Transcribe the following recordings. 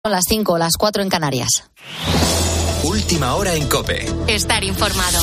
Son las 5, las 4 en Canarias. Última hora en COPE. Estar informado.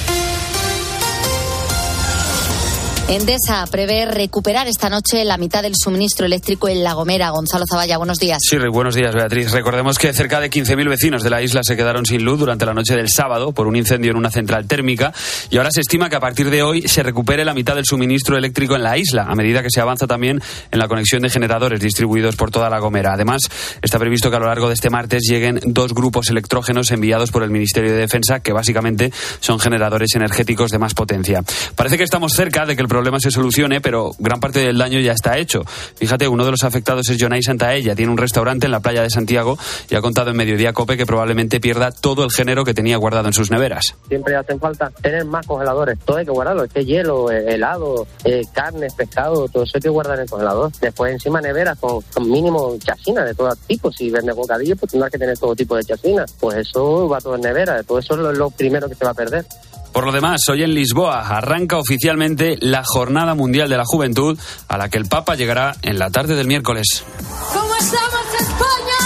Endesa prevé recuperar esta noche la mitad del suministro eléctrico en La Gomera. Gonzalo Zavalla, buenos días. Sí, buenos días, Beatriz. Recordemos que cerca de 15.000 vecinos de la isla se quedaron sin luz durante la noche del sábado por un incendio en una central térmica y ahora se estima que a partir de hoy se recupere la mitad del suministro eléctrico en la isla, a medida que se avanza también en la conexión de generadores distribuidos por toda La Gomera. Además, está previsto que a lo largo de este martes lleguen 2 grupos electrógenos enviados por el Ministerio de Defensa, que básicamente son generadores energéticos de más potencia. Parece que estamos cerca de que el problema se solucione, pero gran parte del daño ya está hecho. Fíjate, uno de los afectados es Jonay Santaella, tiene un restaurante en la playa de Santiago y ha contado en Mediodía COPE que probablemente pierda todo el género que tenía guardado en sus neveras. Siempre hacen falta tener más congeladores, todo hay que guardarlo, hielo, helado, carnes, pescado, todo eso hay que guardar en el congelador. Después encima neveras con mínimo chacina de todo tipo, si vende bocadillo pues tendrás que tener todo tipo de chacina, pues eso va todo en nevera, todo eso es lo primero que se va a perder. Por lo demás, hoy en Lisboa arranca oficialmente la Jornada Mundial de la Juventud, a la que el Papa llegará en la tarde del miércoles. ¿Cómo estamos, España?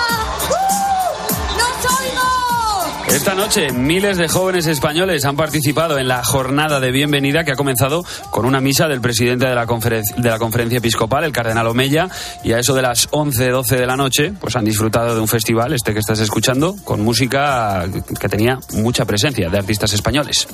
¡Nos oímos! Esta noche, miles de jóvenes españoles han participado en la jornada de bienvenida que ha comenzado con una misa del presidente de la Conferencia Episcopal, el cardenal Omeya, y a eso de las 11-12 de la noche, pues han disfrutado de un festival, este que estás escuchando, con música que tenía mucha presencia de artistas españoles.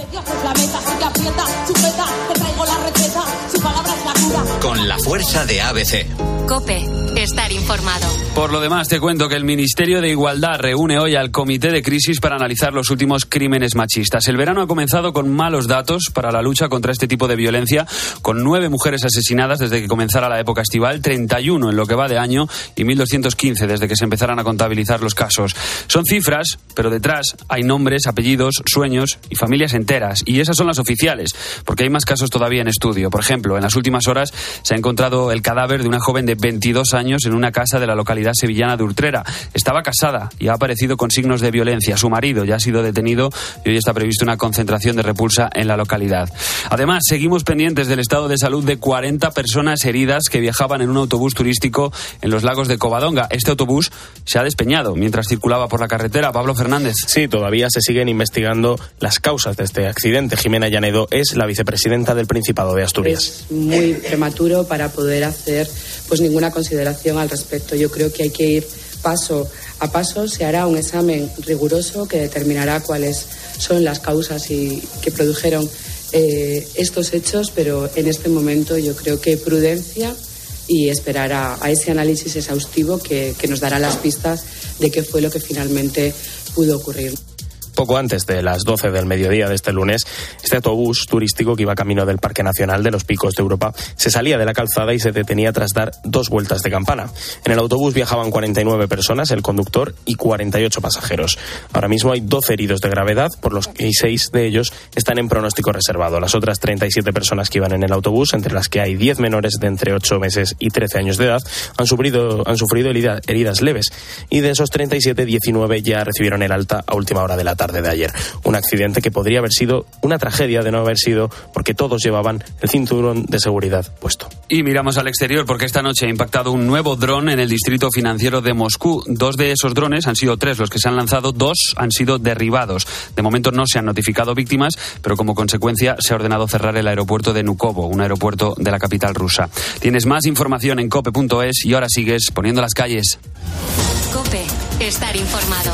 Con la fuerza de ABC. COPE, estar informado. Por lo demás, te cuento que el Ministerio de Igualdad reúne hoy al Comité de Crisis para analizar los últimos crímenes machistas. El verano ha comenzado con malos datos para la lucha contra este tipo de violencia, con 9 mujeres asesinadas desde que comenzara la época estival, 31 en lo que va de año y 1.215 desde que se empezaran a contabilizar los casos. Son cifras, pero detrás hay nombres, apellidos, sueños y familias enteras. Y esas son las oficiales, porque hay más casos todavía en estudio. Por ejemplo, en las últimas horas se ha encontrado el cadáver de una joven de 22 años en una casa de la localidad sevillana de Utrera. Estaba casada y ha aparecido con signos de violencia. Su marido ya ha sido detenido y hoy está prevista una concentración de repulsa en la localidad. Además, seguimos pendientes del estado de salud de 40 personas heridas que viajaban en un autobús turístico en los lagos de Covadonga. Este autobús se ha despeñado mientras circulaba por la carretera. Pablo Fernández. Sí, todavía se siguen investigando las causas de este accidente. Jimena Llanedo es la vicepresidenta del Principado de Asturias. Es muy prematuro para poder hacer ninguna consideración al respecto. Yo creo que hay que ir paso a paso. Se hará un examen riguroso que determinará cuáles son las causas y que produjeron estos hechos, pero en este momento yo creo que prudencia y esperar a ese análisis exhaustivo que nos dará las pistas de qué fue lo que finalmente pudo ocurrir. Poco antes de las 12 del mediodía de este lunes, este autobús turístico que iba camino del Parque Nacional de los Picos de Europa se salía de la calzada y se detenía tras dar 2 vueltas de campana. En el autobús viajaban 49 personas, el conductor y 48 pasajeros. Ahora mismo hay 12 heridos de gravedad, por los que 6 de ellos están en pronóstico reservado. Las otras 37 personas que iban en el autobús, entre las que hay 10 menores de entre 8 meses y 13 años de edad, han sufrido heridas leves. Y de esos 37, 19 ya recibieron el alta a última hora de la tarde de ayer. Un accidente que podría haber sido una tragedia de no haber sido, porque todos llevaban el cinturón de seguridad puesto. Y miramos al exterior porque esta noche ha impactado un nuevo dron en el distrito financiero de Moscú. 2 de esos drones, han sido 3 los que se han lanzado, 2 han sido derribados. De momento no se han notificado víctimas, pero como consecuencia se ha ordenado cerrar el aeropuerto de Nukovo, un aeropuerto de la capital rusa. Tienes más información en cope.es y ahora sigues poniendo las calles. COPE, estar informado.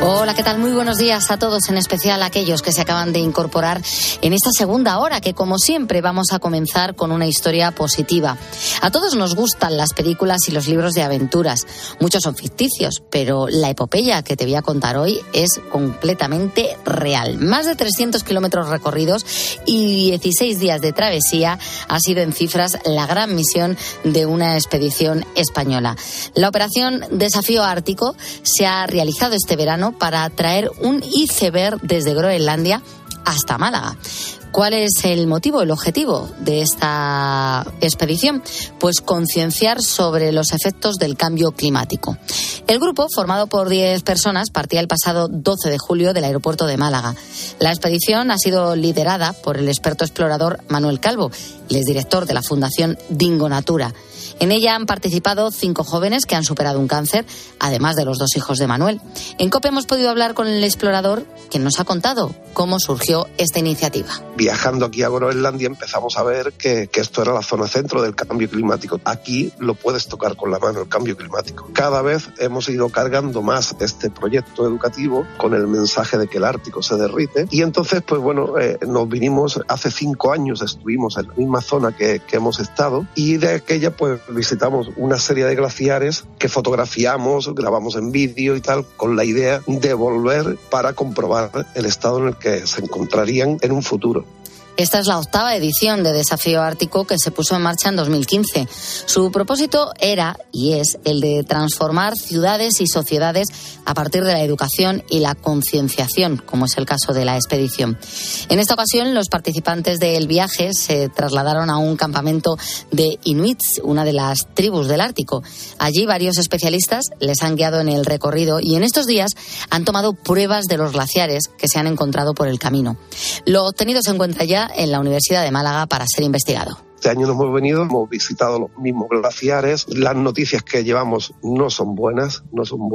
Hola, ¿qué tal? Muy buenos días a todos, en especial a aquellos que se acaban de incorporar en esta segunda hora, que como siempre vamos a comenzar con una historia positiva. A todos nos gustan las películas y los libros de aventuras. Muchos son ficticios, pero la epopeya que te voy a contar hoy es completamente real. Más de 300 kilómetros recorridos y 16 días de travesía ha sido en cifras la gran misión de una expedición española. La operación Desafío Ártico se ha realizado este verano para traer un iceberg desde Groenlandia hasta Málaga. ¿Cuál es el motivo, el objetivo de esta expedición? Pues concienciar sobre los efectos del cambio climático. El grupo, formado por 10 personas, partía el pasado 12 de julio del aeropuerto de Málaga. La expedición ha sido liderada por el experto explorador Manuel Calvo, el exdirector de la Fundación Dingo Natura. En ella han participado 5 jóvenes que han superado un cáncer, además de los 2 hijos de Manuel. En COPE hemos podido hablar con el explorador, quien nos ha contado cómo surgió esta iniciativa. Viajando aquí a Groenlandia empezamos a ver que esto era la zona centro del cambio climático. Aquí lo puedes tocar con la mano, el cambio climático. Cada vez hemos ido cargando más este proyecto educativo con el mensaje de que el Ártico se derrite. Y entonces, pues bueno, nos vinimos, hace 5 años estuvimos en la misma zona que hemos estado, y de aquella pues visitamos una serie de glaciares que fotografiamos, grabamos en vídeo y tal, con la idea de volver para comprobar el estado en el que se encontrarían en un futuro. Esta es la 8ª edición de Desafío Ártico, que se puso en marcha en 2015. Su propósito era y es el de transformar ciudades y sociedades a partir de la educación y la concienciación, como es el caso de la expedición. En esta ocasión, los participantes del viaje se trasladaron a un campamento de inuits, una de las tribus del Ártico. Allí varios especialistas les han guiado en el recorrido y en estos días han tomado pruebas de los glaciares que se han encontrado por el camino. Lo obtenido se encuentra ya en la Universidad de Málaga para ser investigado. Este año nos hemos venido, hemos visitado los mismos glaciares. Las noticias que llevamos no son buenas,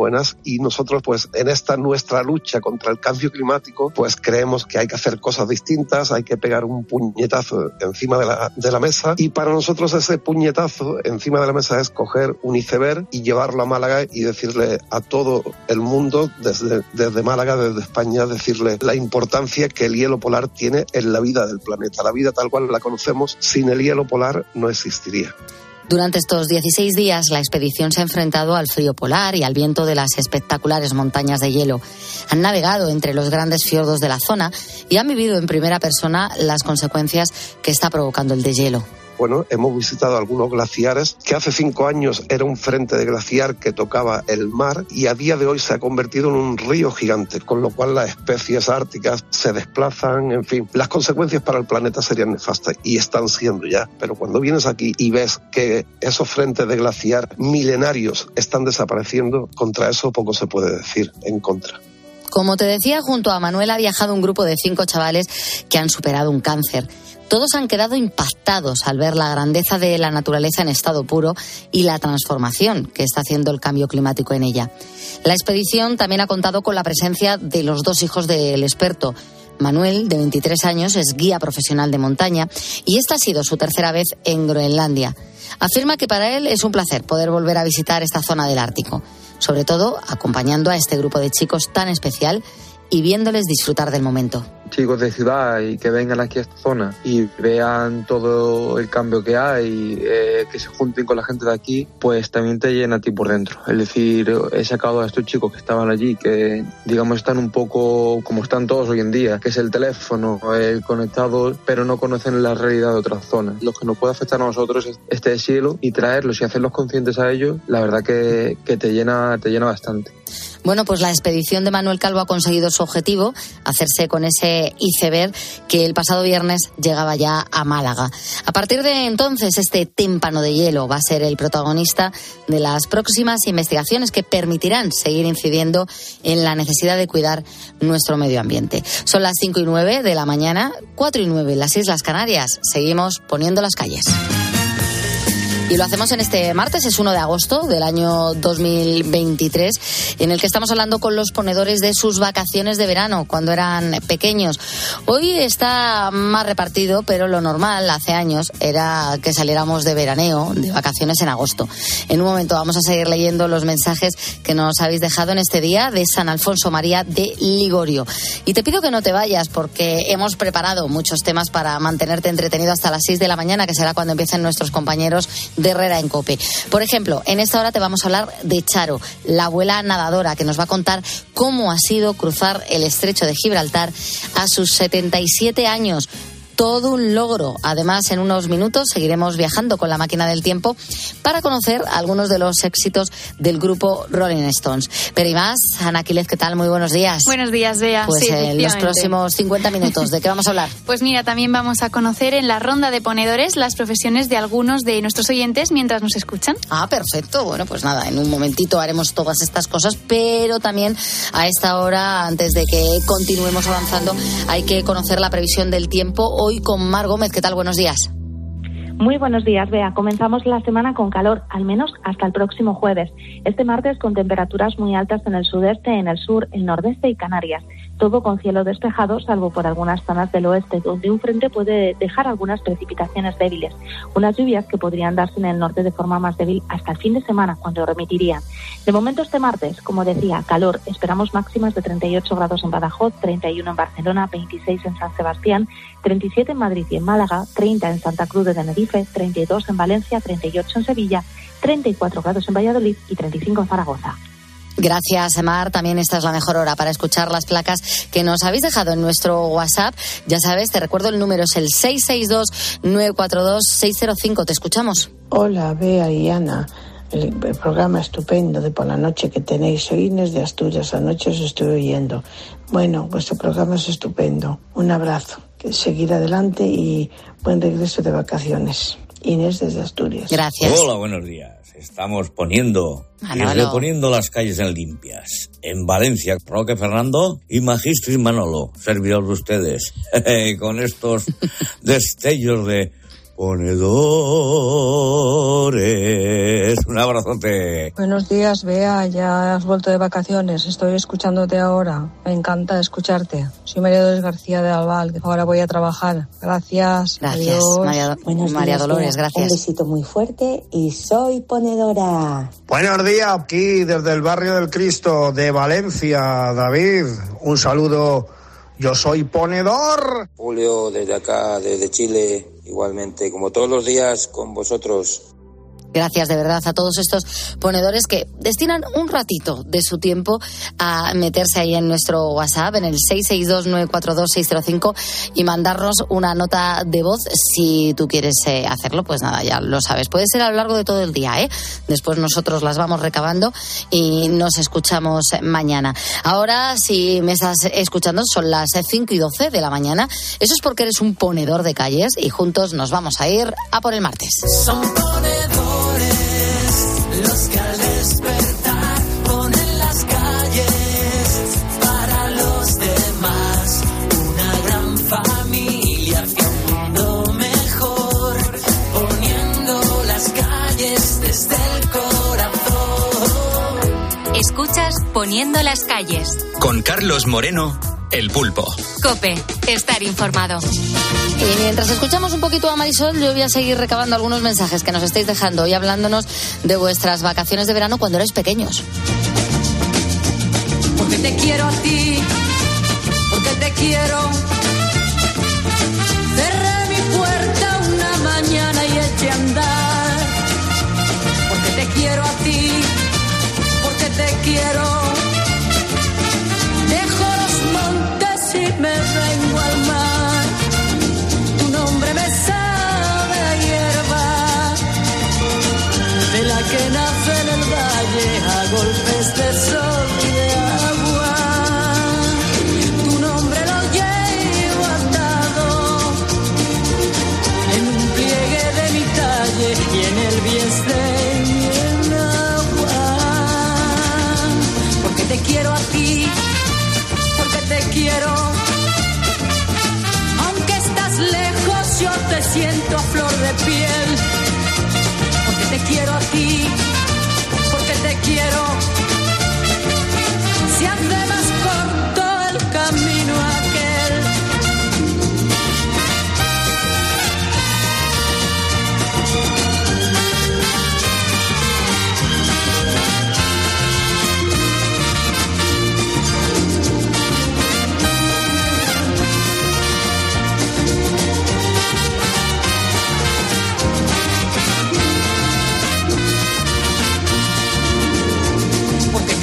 y nosotros pues en esta nuestra lucha contra el cambio climático pues creemos que hay que hacer cosas distintas, hay que pegar un puñetazo encima de la mesa, y para nosotros ese puñetazo encima de la mesa es coger un iceberg y llevarlo a Málaga y decirle a todo el mundo desde Málaga, desde España, decirle la importancia que el hielo polar tiene en la vida del planeta. La vida tal cual la conocemos, sin el hielo polar no existiría. Durante estos 16 días, la expedición se ha enfrentado al frío polar y al viento de las espectaculares montañas de hielo. Han navegado entre los grandes fiordos de la zona y han vivido en primera persona las consecuencias que está provocando el deshielo. Bueno, hemos visitado algunos glaciares que hace 5 años era un frente de glaciar que tocaba el mar, y a día de hoy se ha convertido en un río gigante, con lo cual las especies árticas se desplazan, en fin. Las consecuencias para el planeta serían nefastas y están siendo ya. Pero cuando vienes aquí y ves que esos frentes de glaciar milenarios están desapareciendo, contra eso poco se puede decir en contra. Como te decía, junto a Manuel ha viajado un grupo de 5 chavales que han superado un cáncer. Todos han quedado impactados al ver la grandeza de la naturaleza en estado puro y la transformación que está haciendo el cambio climático en ella. La expedición también ha contado con la presencia de los 2 hijos del experto. Manuel, de 23 años, es guía profesional de montaña y esta ha sido su 3ª vez en Groenlandia. Afirma que para él es un placer poder volver a visitar esta zona del Ártico, sobre todo acompañando a este grupo de chicos tan especial y viéndoles disfrutar del momento. Chicos de ciudad y que vengan aquí a esta zona y vean todo el cambio que hay, que se junten con la gente de aquí, pues también te llena a ti por dentro. Es decir, he sacado a estos chicos que estaban allí, que digamos están un poco como están todos hoy en día, que es el teléfono, el conectado, pero no conocen la realidad de otras zonas. Lo que nos puede afectar a nosotros es este deshielo, y traerlos y hacerlos conscientes a ellos, la verdad que te llena bastante. Bueno, pues la expedición de Manuel Calvo ha conseguido su objetivo, hacerse con ese iceberg que el pasado viernes llegaba ya a Málaga. A partir de entonces, este témpano de hielo va a ser el protagonista de las próximas investigaciones que permitirán seguir incidiendo en la necesidad de cuidar nuestro medio ambiente. Son las 5:09 de la mañana, 4:09 en las Islas Canarias. Seguimos poniendo las calles. Y lo hacemos en este martes, es 1 de agosto del año 2023, en el que estamos hablando con los ponedores de sus vacaciones de verano, cuando eran pequeños. Hoy está más repartido, pero lo normal hace años era que saliéramos de veraneo, de vacaciones en agosto. En un momento vamos a seguir leyendo los mensajes que nos habéis dejado en este día de San Alfonso María de Ligorio. Y te pido que no te vayas, porque hemos preparado muchos temas para mantenerte entretenido hasta las 6 de la mañana, que será cuando empiecen nuestros compañeros de Herrera en COPE. Por ejemplo, en esta hora te vamos a hablar de Charo, la abuela nadadora, que nos va a contar cómo ha sido cruzar el estrecho de Gibraltar a sus 77 años. Todo un logro. Además, en unos minutos seguiremos viajando con la máquina del tiempo para conocer algunos de los éxitos del grupo Rolling Stones. Pero y más, Ana Quílez, ¿qué tal? Muy buenos días. Buenos días, Bea. Pues sí, en los próximos 50 minutos, ¿de qué vamos a hablar? Pues mira, también vamos a conocer en la ronda de ponedores las profesiones de algunos de nuestros oyentes mientras nos escuchan. Ah, perfecto. Bueno, pues nada, en un momentito haremos todas estas cosas, pero también a esta hora, antes de que continuemos avanzando, hay que conocer la previsión del tiempo. Hoy con Mar Gómez. ¿Qué tal? Buenos días. Muy buenos días, Bea. Comenzamos la semana con calor, al menos hasta el próximo jueves. Este martes con temperaturas muy altas en el sudeste, en el sur, el nordeste y Canarias. Todo con cielo despejado, salvo por algunas zonas del oeste, donde un frente puede dejar algunas precipitaciones débiles. Unas lluvias que podrían darse en el norte de forma más débil hasta el fin de semana, cuando remitirían. De momento este martes, como decía, calor. Esperamos máximas de 38 grados en Badajoz, 31 en Barcelona, 26 en San Sebastián, 37 en Madrid y en Málaga, 30 en Santa Cruz de Tenerife, 32 en Valencia, 38 en Sevilla, 34 grados en Valladolid y 35 en Zaragoza. Gracias, Mar. También esta es la mejor hora para escuchar las placas que nos habéis dejado en nuestro WhatsApp. Ya sabes, te recuerdo el número, es el 662-942-605. Te escuchamos. Hola, Bea y Ana. El programa estupendo de por la noche que tenéis hoy, Inés de Asturias. Anoche os estoy oyendo. Bueno, vuestro programa es estupendo. Un abrazo. Seguir adelante y buen regreso de vacaciones. Inés desde Asturias. Gracias. Hola, buenos días. Estamos poniendo las calles en limpias. En Valencia, Roque Fernando y Magistris Manolo, servidor de ustedes, con estos destellos de ponedores. Un abrazote. Buenos días, Bea. Ya has vuelto de vacaciones. Estoy escuchándote ahora. Me encanta escucharte. Soy María Dolores García de Albal. Ahora voy a trabajar. Gracias. Gracias, María Dolores. Bea. Gracias. Un besito muy fuerte y soy ponedora. Buenos días, aquí desde el barrio del Cristo de Valencia, David. Un saludo. Yo soy ponedor. Julio, desde acá, desde Chile, igualmente, como todos los días, con vosotros. Gracias de verdad a todos estos ponedores que destinan un ratito de su tiempo a meterse ahí en nuestro WhatsApp, en el 662-942-605 y mandarnos una nota de voz. Si tú quieres hacerlo, pues nada, ya lo sabes. Puede ser a lo largo de todo el día, ¿eh? Después nosotros las vamos recabando y nos escuchamos mañana. Ahora, si me estás escuchando, son las 5:12 de la mañana. Eso es porque eres un ponedor de calles y juntos nos vamos a ir a por el martes. Son ponedores los que al despertar ponen las calles para los demás. Una gran familia hacia un mundo mejor, poniendo las calles desde el corazón. Escuchas Poniendo las calles. Con Carlos Moreno, El Pulpo. COPE, estar informado. Y mientras escuchamos un poquito a Marisol, yo voy a seguir recabando algunos mensajes que nos estáis dejando hoy hablándonos de vuestras vacaciones de verano cuando erais pequeños. Porque te quiero a ti, porque te quiero. Cerré mi puerta una mañana y eché a andar. Porque te quiero a ti, porque te quiero. Dejo los montes y me vengo al mar. Que nace en el valle a golpes de sol y de agua. Tu nombre lo llevo atado en un pliegue de mi talle y en el bieste y en agua. Porque te quiero a ti, porque te quiero. Aunque estás lejos, yo te siento a flor de piel.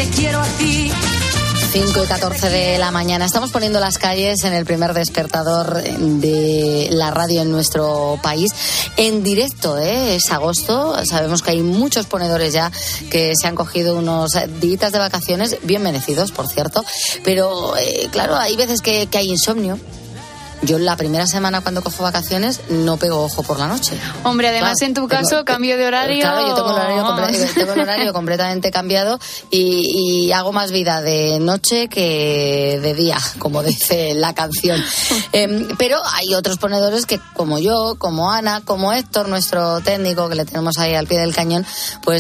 te quiero a ti. 5:14 de la mañana. Estamos poniendo las calles en el primer despertador de la radio en nuestro país. En directo, es agosto. Sabemos que hay muchos ponedores ya que se han cogido unos días de vacaciones, bien merecidos, por cierto. Pero, claro, hay veces que hay insomnio. Yo la primera semana cuando cojo vacaciones no pego ojo por la noche. Hombre, además en tu caso, cambio de horario. Claro, yo tengo el horario completamente cambiado y hago más vida de noche que de día, como dice la canción. Pero hay otros ponedores que, como yo, como Ana, como Héctor, nuestro técnico, que le tenemos ahí al pie del cañón, pues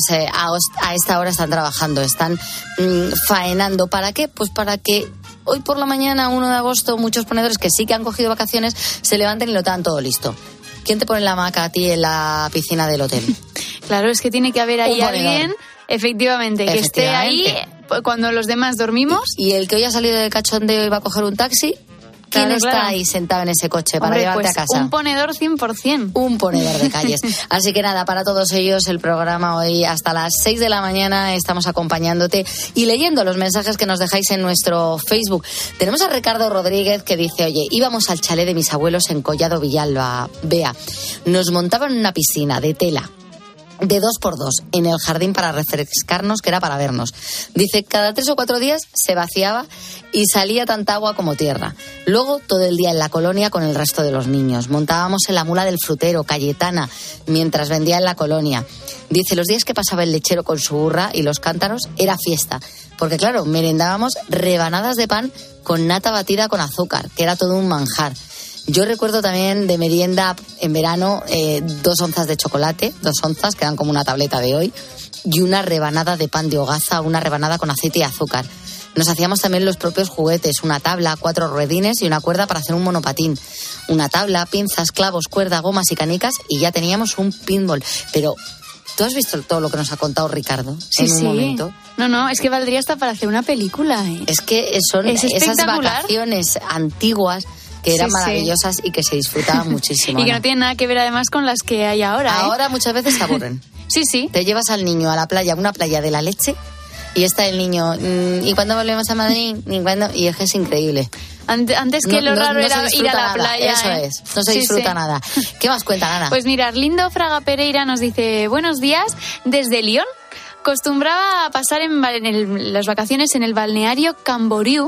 a esta hora están trabajando, están faenando. ¿Para qué? Pues para que hoy por la mañana, 1 de agosto, muchos ponedores que sí que han cogido vacaciones se levanten y lo tengan todo listo. ¿Quién te pone la hamaca a ti en la piscina del hotel? Claro, es que tiene que haber ahí alguien, efectivamente, que esté ahí cuando los demás dormimos. Y el que hoy ha salido del cachondeo y va a coger un taxi, ¿quién está ahí sentado en ese coche para llevarte a casa? Un ponedor 100%. Un ponedor de calles. Así que nada, para todos ellos el programa hoy hasta las 6 de la mañana estamos acompañándote y leyendo los mensajes que nos dejáis en nuestro Facebook. Tenemos a Ricardo Rodríguez que dice, oye, íbamos al chalet de mis abuelos en Collado Villalba, Bea. Nos montaban una piscina de tela de 2x2 en el jardín para refrescarnos, que era para vernos. Dice, cada 3 o 4 días se vaciaba y salía tanta agua como tierra. Luego todo el día en la colonia con el resto de los niños. Montábamos en la mula del frutero, Cayetana, mientras vendía en la colonia. Dice, los días que pasaba el lechero con su burra y los cántaros era fiesta. Porque claro, merendábamos rebanadas de pan con nata batida con azúcar, que era todo un manjar. Yo recuerdo también de merienda en verano 2 onzas de chocolate, 2 onzas, que eran como una tableta de hoy, y una rebanada de pan de hogaza, una rebanada con aceite y azúcar. Nos hacíamos también los propios juguetes, una tabla, 4 ruedines y una cuerda para hacer un monopatín. Una tabla, pinzas, clavos, cuerda, gomas y canicas y ya teníamos un pinball. Pero, ¿tú has visto todo lo que nos ha contado Ricardo en un momento? No, es que valdría hasta para hacer una película. Es que son esas vacaciones antiguas que eran maravillosas y que se disfrutaban muchísimo. Y que no tienen nada que ver además con las que hay ahora. Ahora muchas veces se aburren. Sí. Te llevas al niño a la playa, una playa de la leche, y está el niño, ¿y cuándo volvemos a Madrid? Y es que es increíble. Antes que lo raro era ir a la playa. Eso es, no se disfruta nada. ¿Qué más cuenta, Ana? Pues mirad, Lindo Fraga Pereira nos dice, buenos días, desde Lyon. Acostumbraba a pasar las vacaciones en el balneario Camboriú,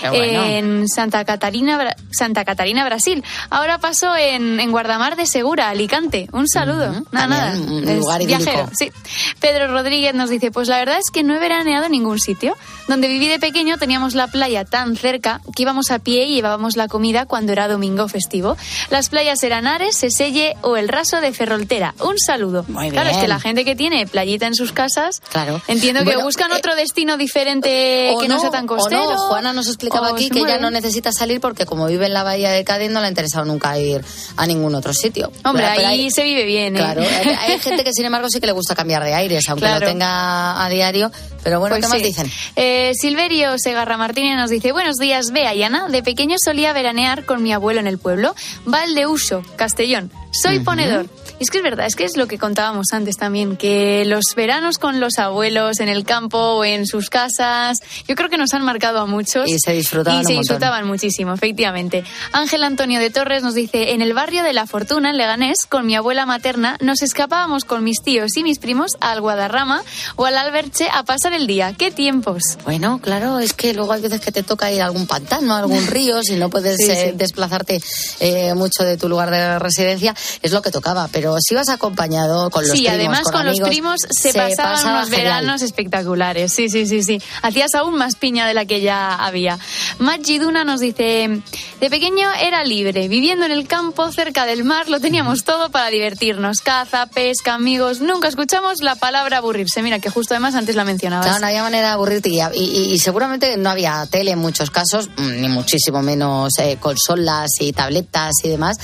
en Santa Catarina, Brasil. Ahora paso en Guardamar de Segura, Alicante. Un saludo. Nada. Un lugar idílico. Viajero, sí. Pedro Rodríguez nos dice, pues la verdad es que no he veraneado en ningún sitio. Donde viví de pequeño teníamos la playa tan cerca que íbamos a pie y llevábamos la comida cuando era domingo festivo. Las playas eran Ares, Seselle o el Raso de Ferroltera. Un saludo. Muy bien. Claro, es que la gente que tiene playita en sus casas, claro, entiendo que buscan otro destino diferente que no sea tan costero. O no, Juana nos explicaba aquí que ella no necesita salir porque como vive en la bahía de Cádiz no le ha interesado nunca ir a ningún otro sitio. Hombre, pero ahí se vive bien, ¿eh? Claro, hay gente que sin embargo sí que le gusta cambiar de aires, aunque lo tenga a diario. Pero bueno, pues ¿qué más dicen? Silverio Segarra Martínez nos dice, buenos días, Bea y Ana. De pequeño solía veranear con mi abuelo en el pueblo, Valdeuso, Castellón. Soy ponedor. Y es que es verdad, es que es lo que contábamos antes también, que los veranos con los abuelos en el campo o en sus casas, yo creo que nos han marcado a muchos. Y se disfrutaban muchísimo, efectivamente. Ángel Antonio de Torres nos dice, en el barrio de La Fortuna, en Leganés, con mi abuela materna, nos escapábamos con mis tíos y mis primos al Guadarrama o al Alberche a pasar el día. ¡Qué tiempos! Bueno, claro, es que luego hay veces que te toca ir a algún pantano, a algún río, si no puedes desplazarte mucho de tu lugar de residencia, es lo que tocaba, pero si vas acompañado con los primos, además con amigos, los primos se pasaban unos veranos espectaculares. Sí. Hacías aún más piña de la que ya había. Maggi Duna nos dice, de pequeño era libre, viviendo en el campo, cerca del mar, lo teníamos todo para divertirnos. Caza, pesca, amigos, nunca escuchamos la palabra aburrirse. Mira, que justo además antes la mencionabas. Claro, no había manera de aburrirte y seguramente no había tele en muchos casos, ni muchísimo menos consolas y tabletas y demás,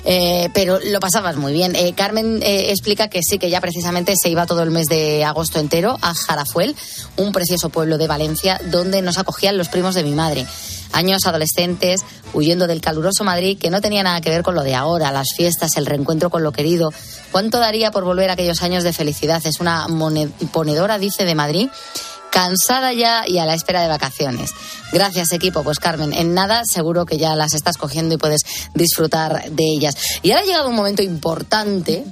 pero lo pasabas muy bien. Carmen explica que sí, que ya precisamente se iba todo el mes de agosto entero a Jarafuel, un precioso pueblo de Valencia, donde nos acogían los primos de mi madre. Años adolescentes, huyendo del caluroso Madrid, que no tenía nada que ver con lo de ahora, las fiestas, el reencuentro con lo querido. ¿Cuánto daría por volver a aquellos años de felicidad? Es una ponedora, dice, de Madrid, cansada ya y a la espera de vacaciones. Gracias, equipo. Pues Carmen, en nada seguro que ya las estás cogiendo y puedes disfrutar de ellas. Y ahora ha llegado un momento importante,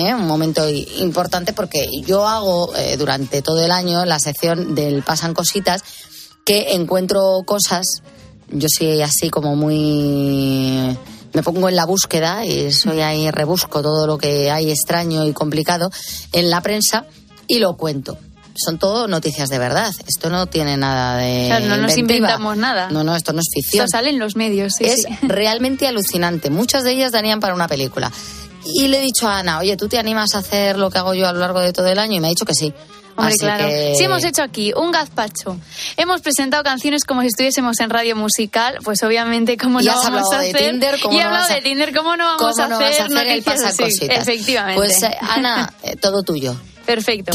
porque yo hago durante todo el año la sección del Pasan Cositas, que encuentro cosas. Yo soy así como muy... Me pongo en la búsqueda y soy ahí, rebusco todo lo que hay extraño y complicado en la prensa y lo cuento. Son todo noticias de verdad. Esto no tiene nada de claro, no nos inventiva. inventamos nada. No, esto no es ficción. Esto sale en los medios, sí. Es realmente alucinante. Muchas de ellas darían para una película. Y le he dicho a Ana, oye, ¿tú te animas a hacer lo que hago yo a lo largo de todo el año? Y me ha dicho que sí. Hombre, así claro. Que... Sí, hemos hecho aquí un gazpacho. Hemos presentado canciones como si estuviésemos en radio musical. Pues obviamente, ¿cómo no vamos a hacer? Tinder, y he hablado de Tinder, ¿cómo no vamos a hacer el Pasacositas? Efectivamente. Pues Ana, todo tuyo. Perfecto.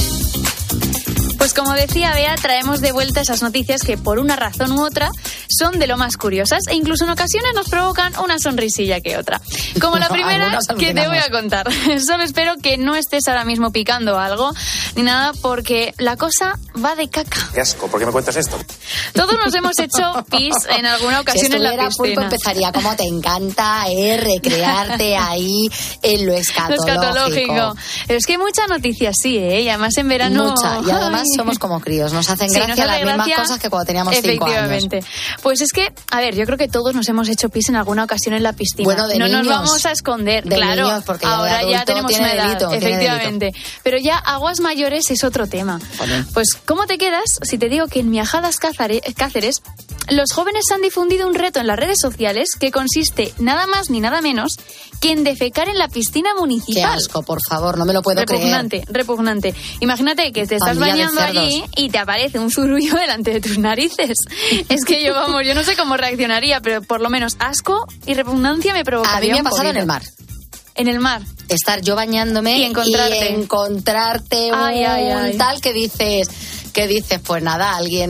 Pues como decía Bea, traemos de vuelta esas noticias que por una razón u otra son de lo más curiosas e incluso en ocasiones nos provocan una sonrisilla que otra. Como la primera que te voy a contar. Solo espero que no estés ahora mismo picando algo ni nada porque la cosa va de caca. Qué asco, ¿por qué me cuentas esto? Todos nos hemos hecho pis en alguna ocasión en la piscina. Pulpo empezaría como te encanta recrearte ahí en lo escatológico. Pero es que hay muchas noticias, sí, y además en verano... Mucha, y además somos como críos, nos hacen gracia las mismas cosas que cuando teníamos 5 años. Efectivamente. Pues es que, a ver, yo creo que todos nos hemos hecho pis en alguna ocasión en la piscina. Bueno, de no niños, nos vamos a esconder, claro. Niños, porque ahora ya tenemos una edad, delito, efectivamente. Pero ya aguas mayores es otro tema. Joder. Pues, ¿cómo te quedas si te digo que en Miajadas Cáceres los jóvenes han difundido un reto en las redes sociales que consiste nada más ni nada menos que en defecar en la piscina municipal? Qué asco, por favor, no me lo puedo creer. Repugnante. Imagínate que te estás bañando allí y te aparece un zurullo delante de tus narices. Es que yo no sé cómo reaccionaría, pero por lo menos asco y repugnancia me provocaría. A mí me ha pasado en el mar. En el mar. Estar yo bañándome y encontrarte un tal que dices, pues nada, alguien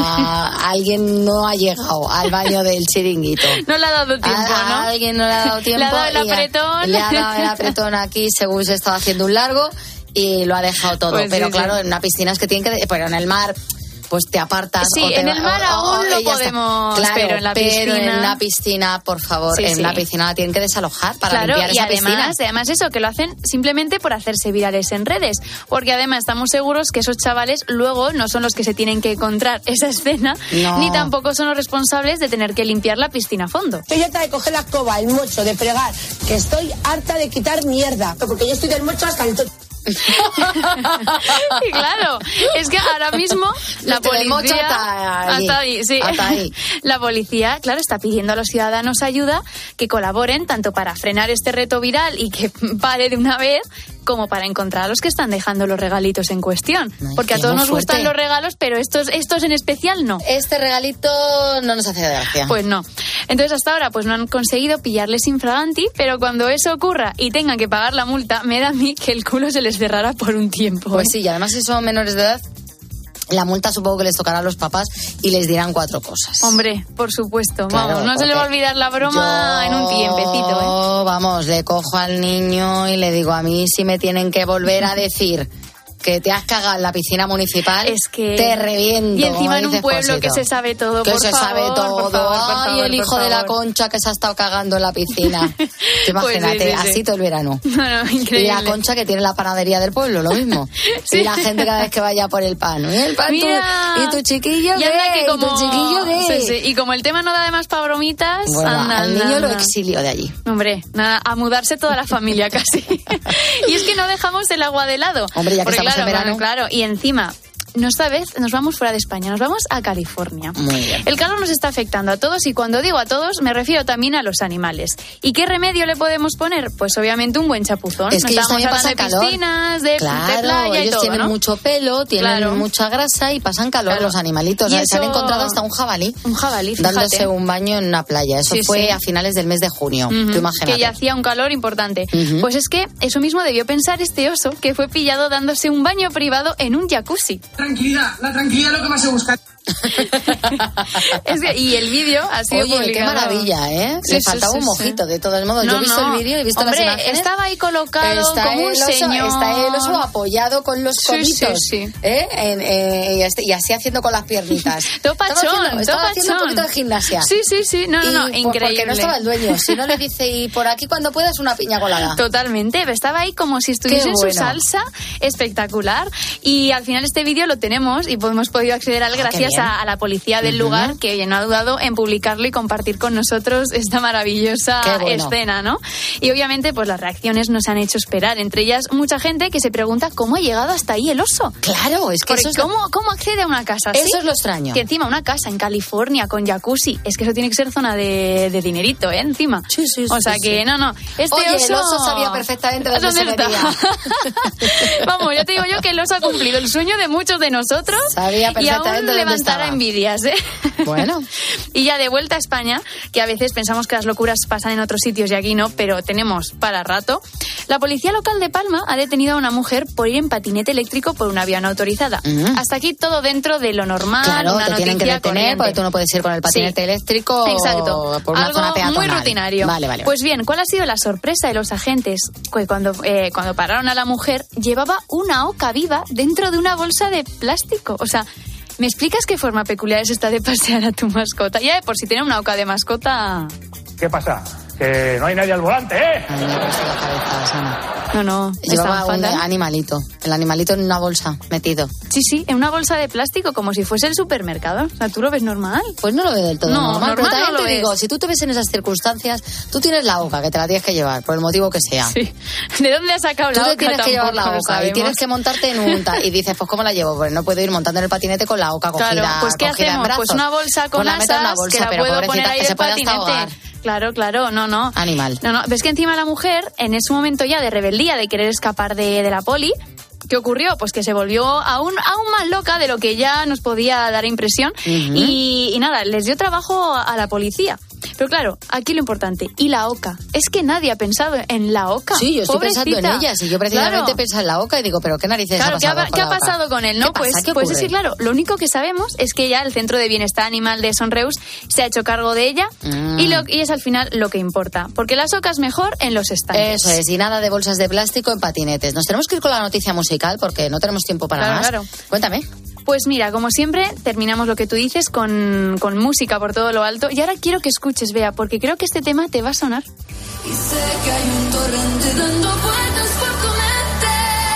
no ha llegado al baño del chiringuito. No le ha dado tiempo, ¿no? Alguien no le ha dado tiempo. Le ha dado el apretón. Le ha dado el apretón aquí según se estaba haciendo un largo y lo ha dejado todo. Pues pero sí, claro, en una piscina es que tienen que... Pero en el mar... pues te apartas. Sí, en el mar aún lo podemos, claro, pero en la piscina... en la piscina, por favor, la piscina la tienen que desalojar para limpiar esa piscina. Y además eso, que lo hacen simplemente por hacerse virales en redes, porque además estamos seguros que esos chavales luego no son los que se tienen que encontrar esa escena, ni tampoco son los responsables de tener que limpiar la piscina a fondo. Estoy harta de coger la escoba, el mocho, de fregar, que estoy harta de quitar mierda, porque yo estoy del mocho hasta el... Y claro, es que ahora mismo la policía hasta ahí. La policía, claro, está pidiendo a los ciudadanos ayuda, que colaboren tanto para frenar este reto viral y que pare de una vez, como para encontrar a los que están dejando los regalitos en cuestión. Porque a todos nos gustan los regalos, pero estos en especial no. Este regalito no nos hace gracia. Pues no. Entonces hasta ahora pues no han conseguido pillarles infraganti, pero cuando eso ocurra y tengan que pagar la multa, me da a mí que el culo se les cerrará por un tiempo. Pues sí, y además si son menores de edad, la multa supongo que les tocará a los papás y les dirán 4 cosas. Hombre, por supuesto. Claro, vamos, no se le va a olvidar la broma en un tiempecito, Vamos, le cojo al niño y le digo, a mí si me tienen que volver a decir que te has cagado en la piscina municipal, es que te reviento. Y encima en un pueblo que se sabe todo, que por se favor, sabe todo. Por favor, el hijo de la Concha que se ha estado cagando en la piscina. Imagínate, pues sí, así todo el verano. Increíble. Y la Concha que tiene la panadería del pueblo, lo mismo. Y la gente cada vez que vaya por el pan. ¿Y el pan? ¿Y tu chiquillo qué? ¿Y tu chiquillo qué? Sí. Y como el tema no da de más para bromitas, bueno, al niño lo exilio de allí. Hombre, nada, a mudarse toda la familia casi. Y es que no dejamos el agua de lado. Hombre, ya que estamos en verano. Claro, y encima, esta vez nos vamos fuera de España, nos vamos a California. Muy bien. El calor nos está afectando a todos y cuando digo a todos me refiero también a los animales. ¿Y qué remedio le podemos poner? Pues obviamente un buen chapuzón. Es que ellos también pasan calor. Piscinas, de playa y ellos todo, tienen ¿no? mucho pelo, tienen mucha grasa y pasan calor los animalitos. Se han encontrado hasta un jabalí. Un jabalí, fíjate. Dándose un baño en una playa. Eso fue a finales del mes de junio. Tú imagínate. Que ya hacía un calor importante. Pues es que eso mismo debió pensar este oso que fue pillado dándose un baño privado en un jacuzzi. Tranquilidad, la tranquilidad es lo que más se busca. Y el vídeo ha sido publicado. Qué maravilla, ¿eh? Le faltaba un mojito, de todos modos. Yo he visto el vídeo, he visto las imágenes. Estaba ahí colocado como un señor. Está el oso apoyado con los coditos, y así haciendo con las piernitas. Estaba haciendo un poquito de gimnasia. Sí, increíble. Porque no estaba el dueño. Si no le dice, y por aquí cuando puedas una piña colada. Totalmente, estaba ahí como si estuviese en su salsa, espectacular. Y al final este vídeo lo tenemos y hemos podido acceder a él gracias a la policía del lugar, que no ha dudado en publicarlo y compartir con nosotros esta maravillosa escena, ¿no? Y obviamente pues las reacciones nos han hecho esperar, entre ellas mucha gente que se pregunta cómo ha llegado hasta ahí el oso. Claro, es que ¿cómo accede a una casa así? Eso es lo extraño. Que encima una casa en California con jacuzzi, es que eso tiene que ser zona de dinerito, encima. Sí. O sea que no. El oso sabía perfectamente dónde se metía. Vamos, ya te digo yo que el oso ha cumplido el sueño de muchos de nosotros. Sabía perfectamente dónde levantará envidias, ¿eh? Bueno. Y ya de vuelta a España, que a veces pensamos que las locuras pasan en otros sitios y aquí no, pero tenemos para rato. La policía local de Palma ha detenido a una mujer por ir en patinete eléctrico por una vía no autorizada. Hasta aquí todo dentro de lo normal. Claro, una te tienen que detener corriente. porque tú no puedes ir con el patinete eléctrico. Exacto. Por una zona peatonal. Muy rutinario. Vale. Pues bien, ¿cuál ha sido la sorpresa de los agentes? Que cuando pararon a la mujer, llevaba una oca viva dentro de una bolsa de plástico. O sea, ¿me explicas qué forma peculiar es esta de pasear a tu mascota? Ya de por si tiene una oca de mascota... ¿Qué pasa? Que no hay nadie al volante, ¿eh? A mí me ha puesto la cabeza, Sana. No. Llevaba un animalito. El animalito en una bolsa, metido. Sí, en una bolsa de plástico, como si fuese el supermercado. O sea, ¿tú lo ves normal? Pues no lo veo del todo normal. Pero también no te digo, si tú te ves en esas circunstancias, tú tienes la oca, que te la tienes que llevar, por el motivo que sea. Sí. ¿De dónde has sacado la oca? Tú te tienes que llevar la oca y tienes que montarte en un... Y dices, pues ¿cómo la llevo? Pues no puedo ir montando en el patinete con la oca cogida, claro, pues ¿qué hacemos? En brazos. Pues una bolsa con asas, una bolsa, que la pero puedo poner ahí que se el puede patinete. hasta ahogar. Claro, no. Animal. No, ves que encima la mujer, en ese momento ya de rebeldía, de querer escapar de la poli, ¿qué ocurrió? Pues que se volvió aún más loca de lo que ya nos podía dar impresión. Y nada, les dio trabajo a la policía. Pero claro, aquí lo importante, ¿y la oca? Es que nadie ha pensado en la oca. Sí, yo estoy pensando en ella. Si yo precisamente pienso en la oca y digo, ¿pero qué narices ha pasado ¿qué ha pasado con él? ¿No? Pues es que claro, lo único que sabemos es que ya el Centro de Bienestar Animal de Sonreus se ha hecho cargo de ella y es al final lo que importa. Porque las ocas mejor en los estanques. Eso es, y nada de bolsas de plástico en patinetes. Nos tenemos que ir con la noticia musical porque no tenemos tiempo para más. Claro. Cuéntame. Pues mira, como siempre, terminamos lo que tú dices con música por todo lo alto. Y ahora quiero que escuches, Bea, porque creo que este tema te va a sonar. Y sé que hay un torrente dando vueltas por tu mente.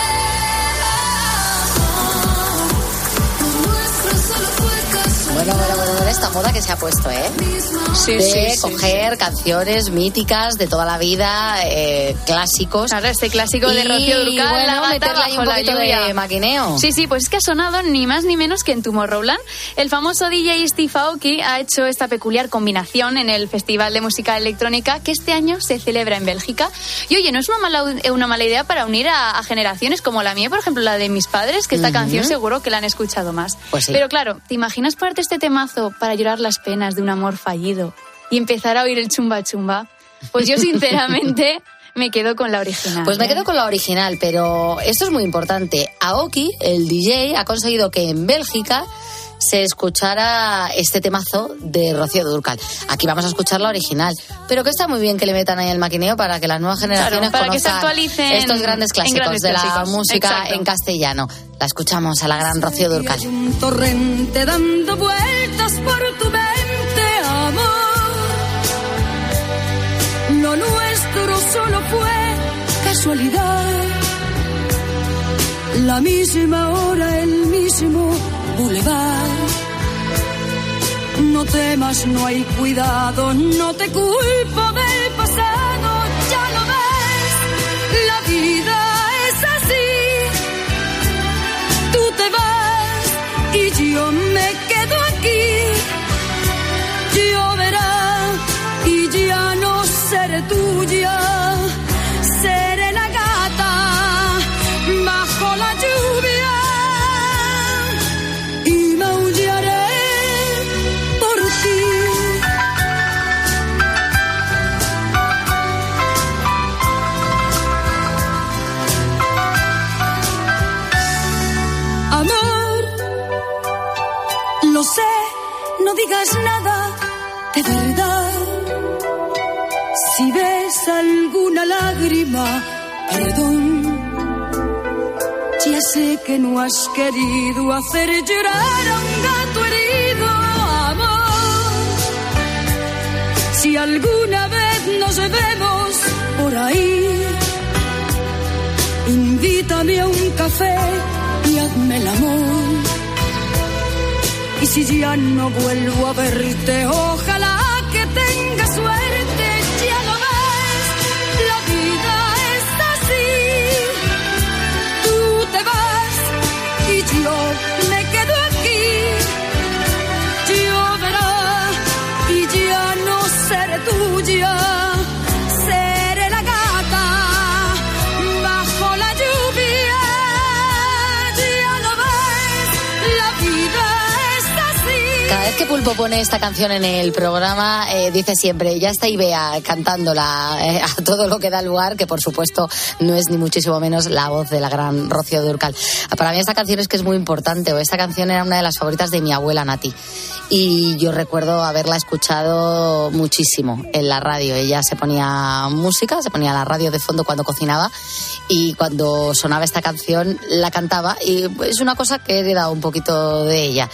Lo nuestro solo fue casual. Bueno, esta moda que se ha puesto, ¿eh? Sí, coger canciones míticas de toda la vida, clásicos. Claro, este clásico de Rocío Dúrcal, La gata bajo un la poquito lluvia. de maquineo. Sí, pues es que ha sonado ni más ni menos que en Tomorrowland. El famoso DJ Steve Aoki ha hecho esta peculiar combinación en el Festival de Música Electrónica que este año se celebra en Bélgica. Y oye, no es una mala idea para unir a generaciones como la mía, por ejemplo, la de mis padres, que esta canción seguro que la han escuchado más. Pues sí. Pero claro, ¿te imaginas ponerte este temazo para llorar las penas de un amor fallido y empezar a oír el chumba chumba? Pues yo sinceramente me quedo con la original. Pues me quedo con la original, pero esto es muy importante. Aoki, el DJ, ha conseguido que en Bélgica se escuchara este temazo de Rocío Dúrcal. Aquí vamos a escuchar la original, pero que está muy bien que le metan ahí el maquineo para que las nuevas generaciones para conozcan que se actualicen estos grandes clásicos de la música. Exacto. En castellano. La escuchamos a la gran Rocío Dúrcal. Hay un torrente dando vueltas por tu mente, amor. Lo nuestro solo fue casualidad. La misma hora, el mismo bulevar. No temas, no hay cuidado, no te culpo del pasado, ya lo ves, la vida es así. Tú te vas y yo me quedo aquí. Lloverá y ya no seré tuya, seré la gata bajo la lluvia. Lo sé, no digas nada de verdad. Si ves alguna lágrima, perdón. Ya sé que no has querido hacer llorar a un gato herido, amor. Si alguna vez nos vemos por ahí, invítame a un café y hazme el amor. Y si ya no vuelvo a verte, ojalá que tenga suerte. Ya lo ves, la vida es así. Tú te vas y yo me quedo aquí. Lloverá y ya no seré tuya. Seré la gata bajo la lluvia. Ya lo ves, la vida. Cada vez que Pulpo pone esta canción en el programa, dice siempre, ya está Ibea cantándola a todo lo que da lugar, que por supuesto no es ni muchísimo menos la voz de la gran Rocío Dúrcal. Para mí esta canción es que es muy importante, esta canción era una de las favoritas de mi abuela Nati. Y yo recuerdo haberla escuchado muchísimo en la radio. Ella se ponía música, se ponía la radio de fondo cuando cocinaba, y cuando sonaba esta canción la cantaba, y es una cosa que he heredado un poquito de ella.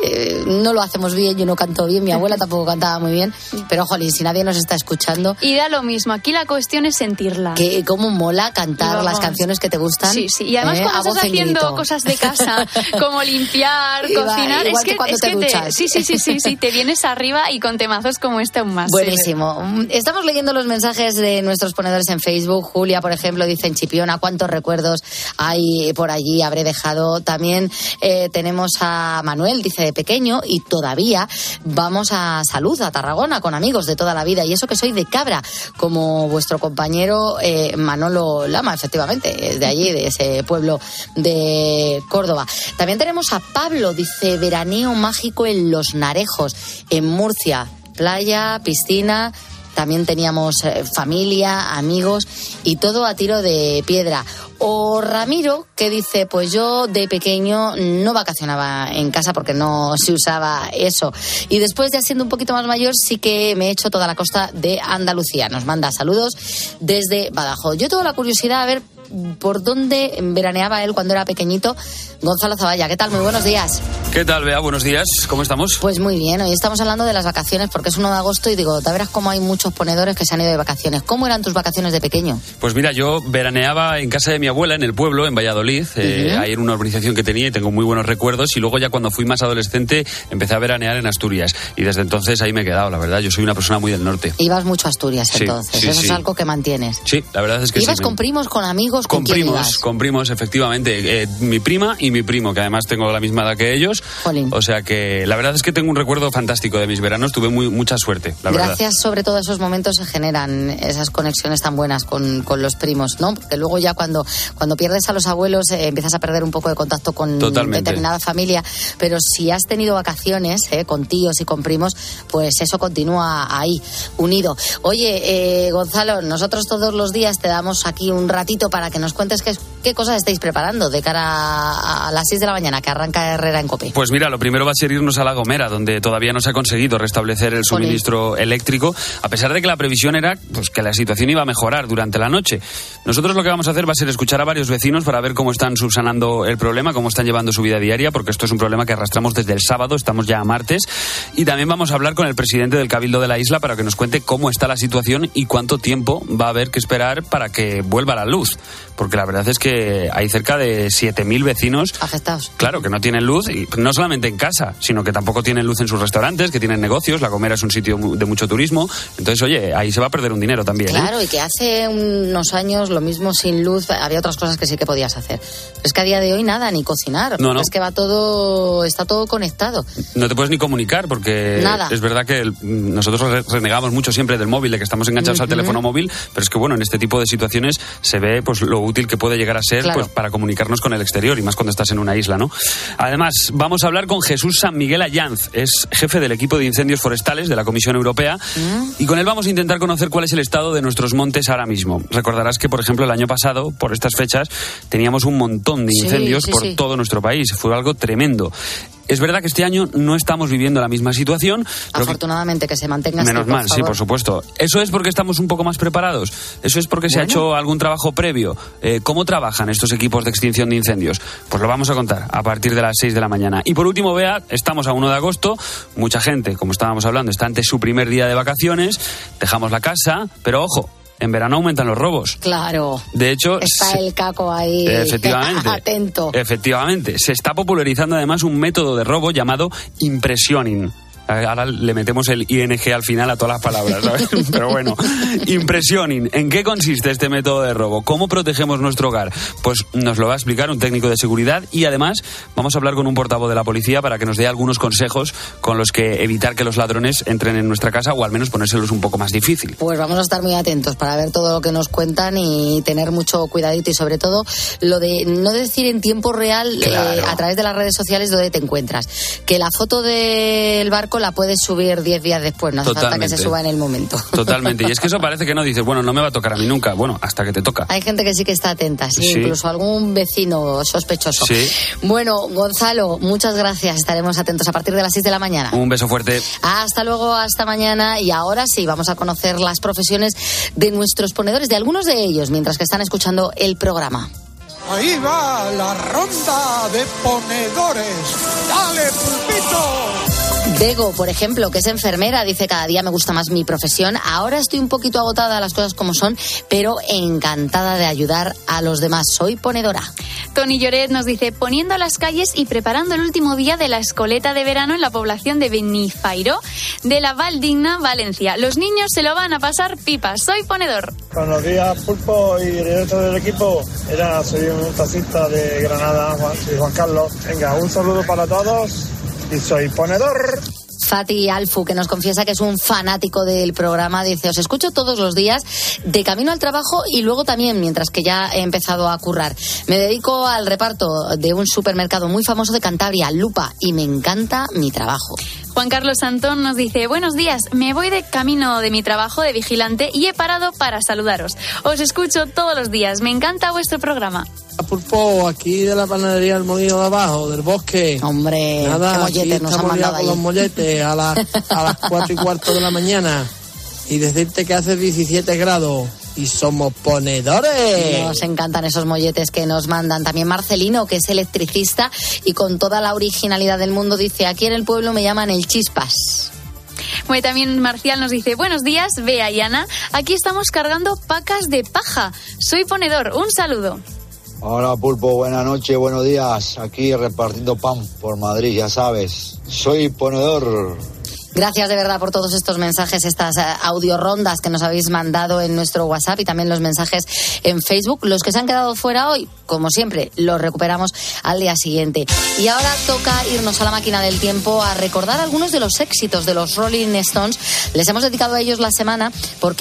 No lo hacemos bien, yo no canto bien, mi abuela tampoco cantaba muy bien, pero jolín, si nadie nos está escuchando. Y da lo mismo, aquí la cuestión es sentirla. Que cómo mola cantar las canciones que te gustan. Sí, sí, y además cuando estás haciendo cosas de casa, como limpiar, cocinar, igual que cuando te duchas. Sí, te vienes arriba y con temazos como este aún más. Buenísimo. Estamos leyendo los mensajes de nuestros ponedores en Facebook. Julia, por ejemplo, dice en Chipiona, ¿cuántos recuerdos hay por allí? Habré dejado. También tenemos a Manuel, dice, de pequeño, y todavía vamos a Salud, a Tarragona, con amigos de toda la vida. Y eso que soy de Cabra, como vuestro compañero Manolo Lama, efectivamente, de allí, de ese pueblo de Córdoba. También tenemos a Pablo, dice, veraneo mágico en Los Narejos, en Murcia, playa, piscina. También teníamos familia, amigos y todo a tiro de piedra. O Ramiro, que dice, pues yo de pequeño no vacacionaba en casa porque no se usaba eso. Y después, ya siendo un poquito más mayor, sí que me he hecho toda la costa de Andalucía. Nos manda saludos desde Badajoz. Yo tengo la curiosidad a ver por dónde veraneaba él cuando era pequeñito. Gonzalo Zavalla, ¿qué tal? Muy buenos días. ¿Qué tal, Bea? Buenos días. ¿Cómo estamos? Pues muy bien. Hoy estamos hablando de las vacaciones porque es 1 de agosto y digo, ya verás cómo hay muchos ponedores que se han ido de vacaciones. ¿Cómo eran tus vacaciones de pequeño? Pues mira, yo veraneaba en casa de mi abuela, en el pueblo, en Valladolid. Ahí era una urbanización que tenía y tengo muy buenos recuerdos. Y luego ya cuando fui más adolescente empecé a veranear en Asturias. Y desde entonces ahí me he quedado, la verdad. Yo soy una persona muy del norte. Ibas mucho a Asturias, entonces. Eso es algo que mantienes. Sí, la verdad es que ¿Ibas con primos, con amigos? ¿Con quién ibas? Con primos, efectivamente. Mi prima y mi primo, que además tengo la misma edad que ellos. Jolín. O sea que la verdad es que tengo un recuerdo fantástico de mis veranos. Tuve mucha suerte, la verdad. Gracias, sobre todo a esos momentos se generan esas conexiones tan buenas con los primos, ¿no? Porque luego ya cuando pierdes a los abuelos empiezas a perder un poco de contacto con determinada familia. Pero si has tenido vacaciones con tíos y con primos, pues eso continúa ahí, unido. Oye, Gonzalo, nosotros todos los días te damos aquí un ratito para que nos cuentes qué cosas estáis preparando de cara a las 6 de la mañana, que arranca Herrera en COPE. Pues mira, lo primero va a ser irnos a La Gomera, donde todavía no se ha conseguido restablecer el suministro eléctrico, a pesar de que la previsión era pues que la situación iba a mejorar durante la noche. Nosotros lo que vamos a hacer va a ser escuchar a varios vecinos para ver cómo están subsanando el problema, cómo están llevando su vida diaria, porque esto es un problema que arrastramos desde el sábado, estamos ya a martes, y también vamos a hablar con el presidente del Cabildo de la isla para que nos cuente cómo está la situación y cuánto tiempo va a haber que esperar para que vuelva la luz, porque la verdad es que hay cerca de 7.000 vecinos afectados. Claro, que no tienen luz, y no solamente en casa, sino que tampoco tienen luz en sus restaurantes, que tienen negocios. La Gomera es un sitio de mucho turismo, entonces, oye, ahí se va a perder un dinero también. Claro, y que hace unos años lo mismo sin luz, había otras cosas que sí que podías hacer. Es que a día de hoy nada, ni cocinar, no. Es que está todo conectado. No te puedes ni comunicar, porque nada. Es verdad que nosotros renegamos mucho siempre del móvil, de que estamos enganchados al teléfono móvil, pero es que bueno, en este tipo de situaciones se ve pues lo útil que puede llegar a ser, claro, pues para comunicarnos con el exterior, y más cuando estás en una isla, ¿no? Además, vamos a hablar con Jesús San Miguel Allanz, es jefe del equipo de incendios forestales de la Comisión Europea, y con él vamos a intentar conocer cuál es el estado de nuestros montes ahora mismo. Recordarás que, por ejemplo, el año pasado, por estas fechas, teníamos un montón de incendios por todo nuestro país. Fue algo tremendo. Es verdad que este año no estamos viviendo la misma situación. Afortunadamente que se mantenga así, menos mal, sí, por supuesto. ¿Eso es porque estamos un poco más preparados? ¿Eso es porque se ha hecho algún trabajo previo? ¿Cómo trabajan estos equipos de extinción de incendios? Pues lo vamos a contar a partir de las 6 de la mañana. Y por último, Bea, estamos a 1 de agosto. Mucha gente, como estábamos hablando, está ante su primer día de vacaciones. Dejamos la casa, pero ojo, en verano aumentan los robos. Claro. De hecho, está el caco ahí. Efectivamente. Atento. Efectivamente. Se está popularizando además un método de robo llamado impressioning. Ahora le metemos el ING al final a todas las palabras, ¿sabes? Pero bueno, impressioning. ¿En qué consiste este método de robo? ¿Cómo protegemos nuestro hogar? Pues nos lo va a explicar un técnico de seguridad y además vamos a hablar con un portavoz de la policía para que nos dé algunos consejos con los que evitar que los ladrones entren en nuestra casa o al menos ponérselos un poco más difícil. Pues vamos a estar muy atentos para ver todo lo que nos cuentan y tener mucho cuidadito y sobre todo lo de no decir en tiempo real, claro, a través de las redes sociales dónde te encuentras. Que la foto del barco la puedes subir 10 días después, no hace falta que se suba en el momento. Totalmente, y es que eso parece que no dices, bueno, no me va a tocar a mí nunca, bueno, hasta que te toca. Hay gente que sí que está atenta, sí. Incluso algún vecino sospechoso. Sí. Bueno, Gonzalo, muchas gracias, estaremos atentos a partir de las 6 de la mañana. Un beso fuerte. Hasta luego, hasta mañana, y ahora sí, vamos a conocer las profesiones de nuestros ponedores, de algunos de ellos, mientras que están escuchando el programa. Ahí va la ronda de ponedores. ¡Dale, pulpito! Bego, por ejemplo, que es enfermera, dice: cada día me gusta más mi profesión. Ahora estoy un poquito agotada, las cosas como son, pero encantada de ayudar a los demás. Soy ponedora. Tony Lloret nos dice: poniendo las calles y preparando el último día de la escoleta de verano en la población de Benifairó, de la Valdigna, Valencia. Los niños se lo van a pasar pipas. Soy ponedor. Buenos días, Pulpo y el resto del equipo. Soy un taxista de Granada, soy Juan Carlos. Venga, un saludo para todos y soy ponedor. Fati Alfu, que nos confiesa que es un fanático del programa, dice: os escucho todos los días de camino al trabajo y luego también mientras que ya he empezado a currar. Me dedico al reparto de un supermercado muy famoso de Cantabria, Lupa, y me encanta mi trabajo. Juan Carlos Antón nos dice: buenos días, me voy de camino de mi trabajo de vigilante y he parado para saludaros. Os escucho todos los días, me encanta vuestro programa. Pulpo, aquí de la panadería del Molino de Abajo, del Bosque. Hombre, nada, qué molletes nos han mandado ahí. Los molletes a las 4:15 de la mañana y decirte que hace 17 grados. Y somos ponedores. Nos encantan esos molletes que nos mandan. También Marcelino, que es electricista y con toda la originalidad del mundo, dice: aquí en el pueblo me llaman el Chispas. Bueno, también Marcial nos dice: buenos días, Bea y Ana. Aquí estamos cargando pacas de paja. Soy ponedor. Un saludo. Hola, Pulpo. Buenas noches, buenos días. Aquí repartiendo pan por Madrid, ya sabes. Soy ponedor. Gracias de verdad por todos estos mensajes, estas audiorondas que nos habéis mandado en nuestro WhatsApp y también los mensajes en Facebook. Los que se han quedado fuera hoy, como siempre, los recuperamos al día siguiente. Y ahora toca irnos a la máquina del tiempo a recordar algunos de los éxitos de los Rolling Stones. Les hemos dedicado a ellos la semana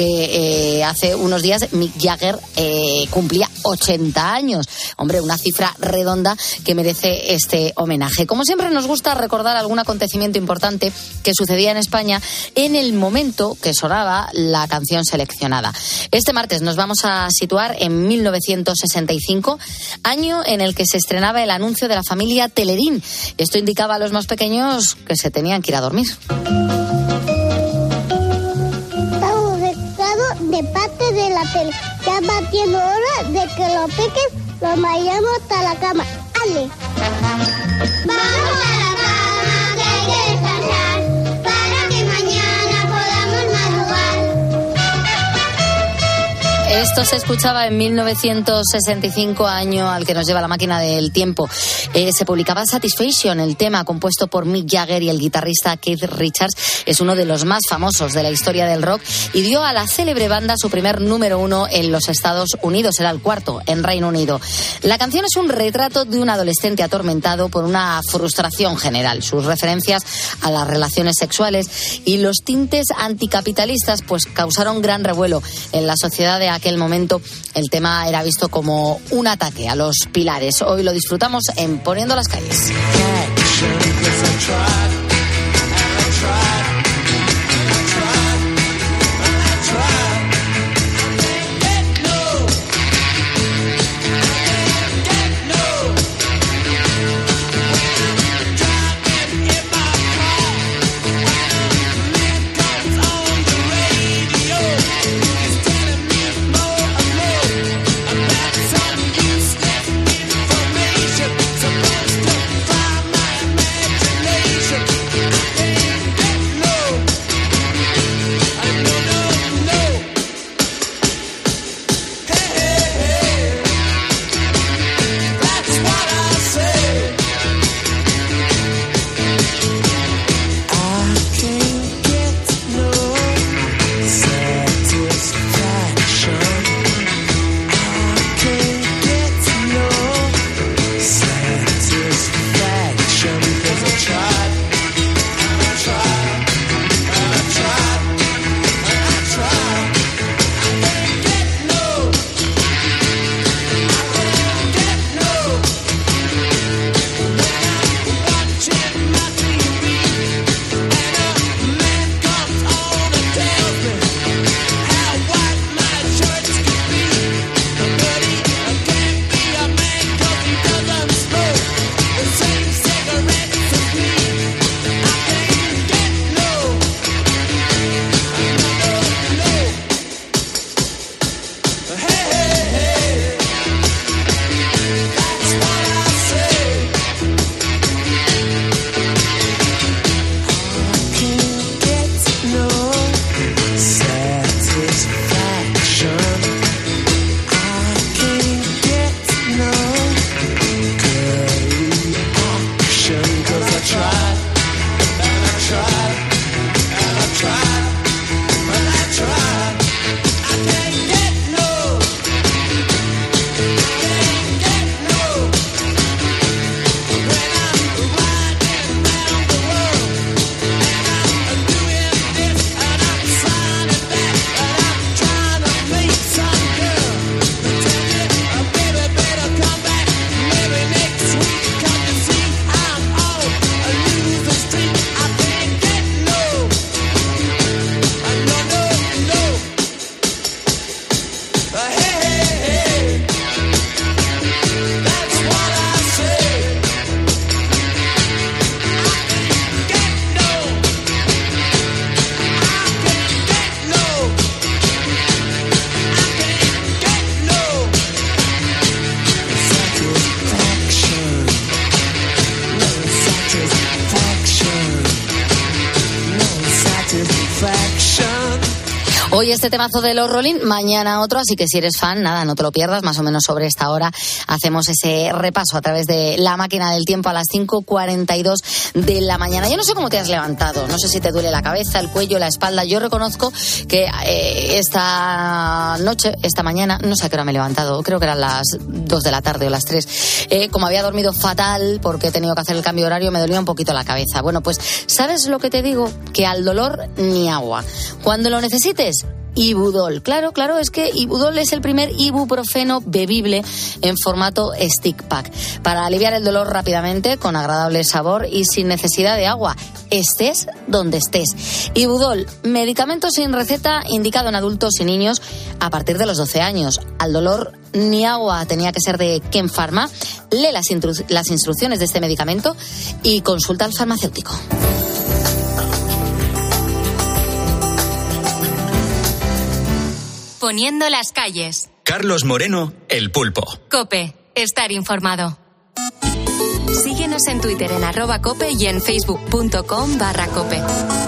porque hace unos días Mick Jagger cumplía 80 años. Hombre, una cifra redonda que merece este homenaje. Como siempre, nos gusta recordar algún acontecimiento importante que sucedió en España en el momento que sonaba la canción seleccionada. Este martes nos vamos a situar en 1965, año en el que se estrenaba el anuncio de la familia Teledín. Esto indicaba a los más pequeños que se tenían que ir a dormir. Estamos pescados de parte de la tele. Ya va siendo hora de que los peques los vayamos hasta la cama. ¡Ale! ¡Vamos a la cama, que hay que descansar! Esto se escuchaba en 1965, año al que nos lleva la máquina del tiempo. Se publicaba Satisfaction, el tema compuesto por Mick Jagger y el guitarrista Keith Richards. Es uno de los más famosos de la historia del rock y dio a la célebre banda su primer número 1 en los Estados Unidos. Era el cuarto en Reino Unido. La canción es un retrato de un adolescente atormentado por una frustración general. Sus referencias a las relaciones sexuales y los tintes anticapitalistas pues causaron gran revuelo en la sociedad de aquel momento. El tema era visto como un ataque a los pilares. Hoy lo disfrutamos en Poniendo las Calles. Hoy este temazo de los Rolling, mañana otro, así que si eres fan, nada, no te lo pierdas, más o menos sobre esta hora hacemos ese repaso a través de la máquina del tiempo a las 5:42 de la mañana. Yo no sé cómo te has levantado, no sé si te duele la cabeza, el cuello, la espalda. Yo reconozco que esta noche, esta mañana, no sé a qué hora me he levantado, creo que eran las 2 de la tarde o las 3, como había dormido fatal porque he tenido que hacer el cambio de horario, me dolía un poquito la cabeza. Bueno, pues, ¿sabes lo que te digo? Que al dolor ni agua. Cuando lo necesites, Ibudol. Claro, es que Ibudol es el primer ibuprofeno bebible en formato stick pack para aliviar el dolor rápidamente, con agradable sabor y sin necesidad de agua, estés donde estés. Ibudol, medicamento sin receta, indicado en adultos y niños a partir de los 12 años. Al dolor ni agua tenía que ser de Ken Pharma. Lee las instrucciones de este medicamento y consulta al farmacéutico. Poniendo las calles. Carlos Moreno, El Pulpo. COPE, estar informado. Síguenos en Twitter en @COPE y en facebook.com/COPE.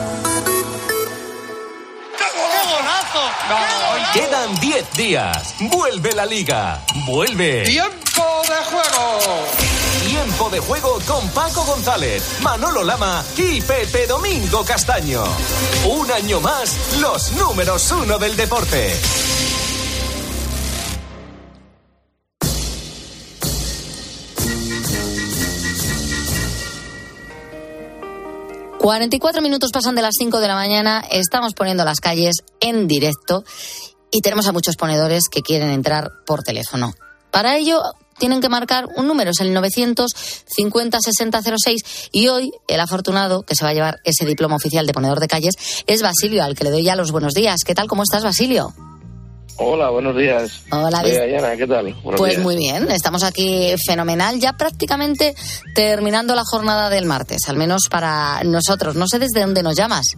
Quedan 10 días. Vuelve la Liga. Vuelve. ¡Tiempo de juego! Tiempo de juego con Paco González, Manolo Lama y Pepe Domingo Castaño. Un año más, los números 1 del deporte. ...44 pasan de las 5 de la mañana... ...estamos poniendo las calles en directo... ...y tenemos a muchos ponedores que quieren entrar por teléfono. Para ello tienen que marcar un número, es el 950-6006... ...y hoy el afortunado que se va a llevar ese diploma oficial de ponedor de calles... ...es Basilio, al que le doy ya los buenos días. ¿Qué tal? ¿Cómo estás, Basilio? Hola, buenos días. Hola, Ayana, ¿qué tal? Buenos pues días. Muy bien, estamos aquí fenomenal, ya prácticamente terminando la jornada del martes, al menos para nosotros. No sé desde dónde nos llamas.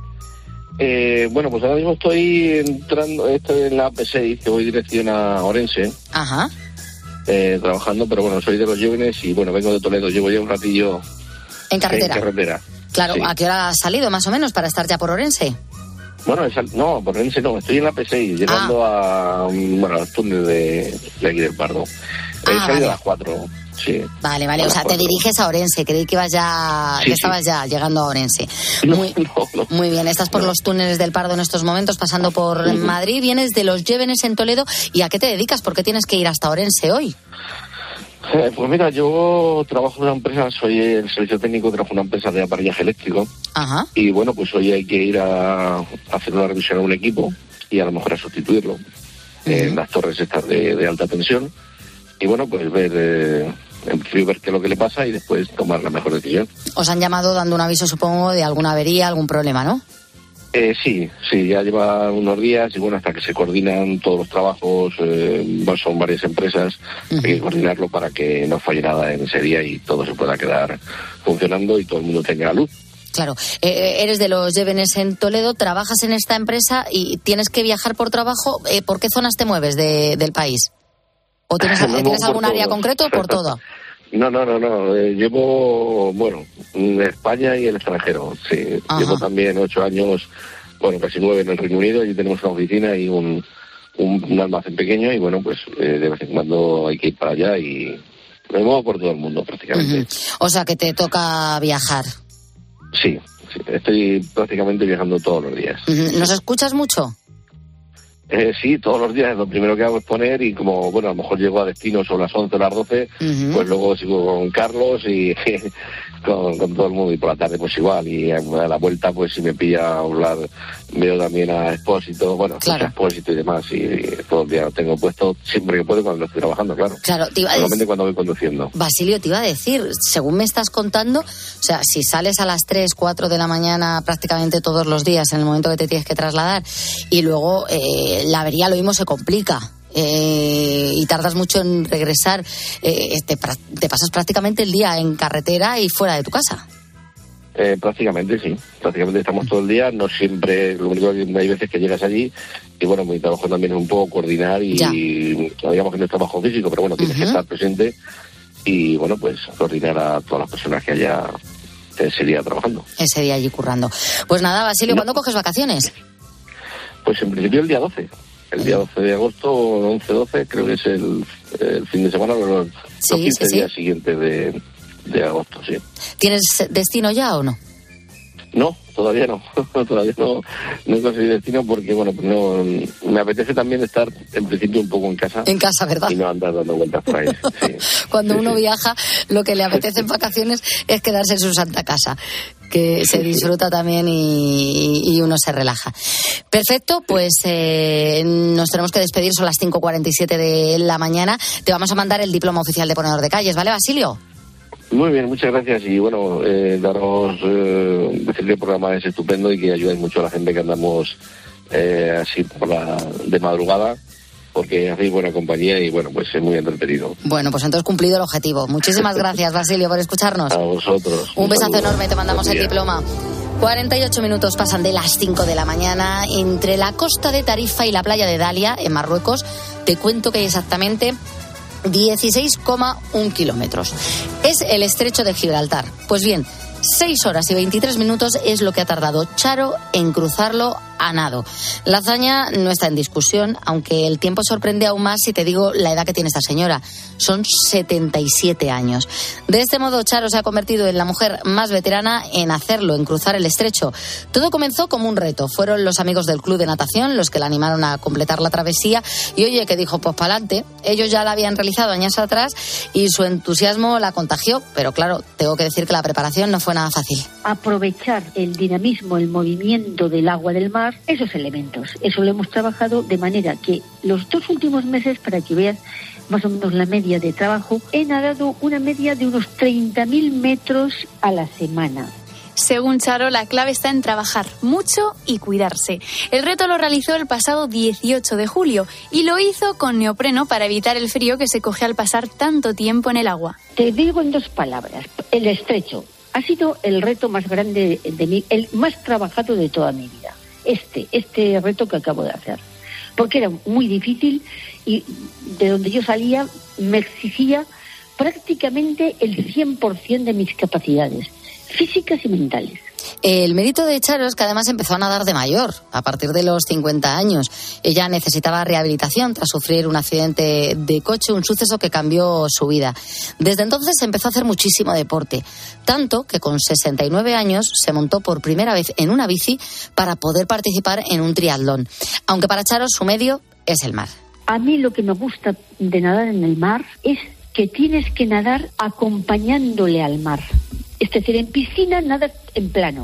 Bueno, pues ahora mismo estoy en la AP6, que voy dirección a Orense. Ajá. Trabajando, pero bueno, soy de los jóvenes y bueno, vengo de Toledo, llevo ya un ratillo en carretera. Claro, sí. ¿A qué hora has salido más o menos para estar ya por Orense? Bueno, no, por Orense no, estoy en la P6, llegando al túnel de aquí del Pardo. He salido vale. A las 4, sí. Vale, o sea, 4. Te diriges a Orense, creí que ibas ya, que estabas ya llegando a Orense. No. Muy bien, estás por los túneles del Pardo en estos momentos, pasando por Madrid, vienes de Los Llévenes en Toledo. ¿Y a qué te dedicas? ¿Por qué tienes que ir hasta Orense hoy? Pues mira, yo trabajo en una empresa, soy el servicio técnico, trabajo en una empresa de aparellaje eléctrico. Ajá. Y bueno, pues hoy hay que ir a hacer una revisión a un equipo y a lo mejor a sustituirlo en las torres estas de alta tensión. Y bueno, pues ver qué es lo que le pasa y después tomar la mejor decisión. Os han llamado dando un aviso, supongo, de alguna avería, algún problema, ¿no? Sí, ya lleva unos días y bueno, hasta que se coordinan todos los trabajos, son varias empresas, hay que coordinarlo para que no falle nada en ese día y todo se pueda quedar funcionando y todo el mundo tenga luz. Claro, eres de Los Llévenes en Toledo, trabajas en esta empresa y tienes que viajar por trabajo. ¿Por qué zonas te mueves del país? ¿O tienes algún área concreto o por todo? No. Llevo, España y el extranjero, sí. Ajá. Llevo también 8 años, casi 9 en el Reino Unido. Y tenemos una oficina y un almacén pequeño. Y bueno, pues de vez en cuando hay que ir para allá y me muevo por todo el mundo prácticamente. O sea que te toca viajar. Sí, estoy prácticamente viajando todos los días. ¿Nos escuchas mucho? Sí, todos los días. Lo primero que hago es poner y como, a lo mejor llego a destino sobre las 11 o las 12, pues luego sigo con Carlos y con todo el mundo y por la tarde pues igual. Y a la vuelta pues si me pilla a hablar, veo también a Expósito, claro. Expósito y demás y todo el día lo tengo puesto siempre que puedo cuando estoy trabajando, claro. Claro, te iba a solamente cuando voy conduciendo. Basilio, te iba a decir, según me estás contando, o sea, si sales a las 3, 4 de la mañana prácticamente todos los días en el momento que te tienes que trasladar y luego la avería lo mismo se complica y tardas mucho en regresar, te pasas prácticamente el día en carretera y fuera de tu casa. Prácticamente sí, estamos todo el día, no siempre, lo único que hay veces que llegas allí y bueno, mi trabajo también es un poco coordinar y digamos que no es trabajo físico, pero bueno, tienes que estar presente y bueno, pues coordinar a todas las personas que haya ese día trabajando. Ese día allí currando. Pues nada, Basilio, ¿cuándo coges vacaciones? Pues en principio el día 12. El día 12 de agosto, 11-12, creo que es el fin de semana, los 15 días siguientes de agosto, sí. ¿Tienes destino ya o no? No, todavía no. Todavía no he conseguido destino porque, bueno, pues no, me apetece también estar, en principio, un poco en casa. En casa, ¿verdad? Y no andar dando vueltas por ahí. Sí. Cuando uno viaja, lo que le apetece en vacaciones es quedarse en su santa casa, que se disfruta también y uno se relaja. Perfecto, pues nos tenemos que despedir, son las 5:47 de la mañana. Te vamos a mandar el diploma oficial de ponedor de calles, ¿vale, Basilio? Muy bien, muchas gracias y bueno, decirle que el programa es estupendo y que ayudáis mucho a la gente que andamos así de madrugada, porque hacéis buena compañía y bueno, pues es muy entretenido. Bueno, pues entonces cumplido el objetivo. Muchísimas gracias, Basilio, por escucharnos. A vosotros. Un besazo enorme, te mandamos el diploma. 48 minutos pasan de las 5 de la mañana. Entre la costa de Tarifa y la playa de Dalia, en Marruecos, te cuento que hay exactamente 16,1 kilómetros. Es el estrecho de Gibraltar. Pues bien, 6 horas y 23 minutos es lo que ha tardado Charo en cruzarlo a nado. La hazaña no está en discusión, aunque el tiempo sorprende aún más si te digo la edad que tiene esta señora. Son 77 años. De este modo, Charo se ha convertido en la mujer más veterana en hacerlo, en cruzar el estrecho. Todo comenzó como un reto. Fueron los amigos del club de natación los que la animaron a completar la travesía y oye, que dijo, pues pa'lante. Ellos ya la habían realizado años atrás y su entusiasmo la contagió, pero claro, tengo que decir que la preparación no fue nada fácil. Aprovechar el dinamismo, el movimiento del agua del mar, esos elementos. Eso lo hemos trabajado de manera que los 2 últimos meses, para que veas más o menos la media de trabajo, he nadado una media de unos 30.000 metros a la semana. Según Charo, la clave está en trabajar mucho y cuidarse. El reto lo realizó el pasado 18 de julio y lo hizo con neopreno para evitar el frío que se coge al pasar tanto tiempo en el agua. Te digo en 2 palabras, el estrecho ha sido el reto más grande de mí, el más trabajado de toda mi vida. Este reto que acabo de hacer, porque era muy difícil y de donde yo salía me exigía prácticamente el 100% de mis capacidades físicas y mentales. El mérito de Charo es que además empezó a nadar de mayor, a partir de los 50 años. Ella necesitaba rehabilitación tras sufrir un accidente de coche, un suceso que cambió su vida. Desde entonces empezó a hacer muchísimo deporte, tanto que con 69 años se montó por primera vez en una bici para poder participar en un triatlón. Aunque para Charo su medio es el mar. A mí lo que me gusta de nadar en el mar es que tienes que nadar acompañándole al mar. Es decir, en piscina nada en plano.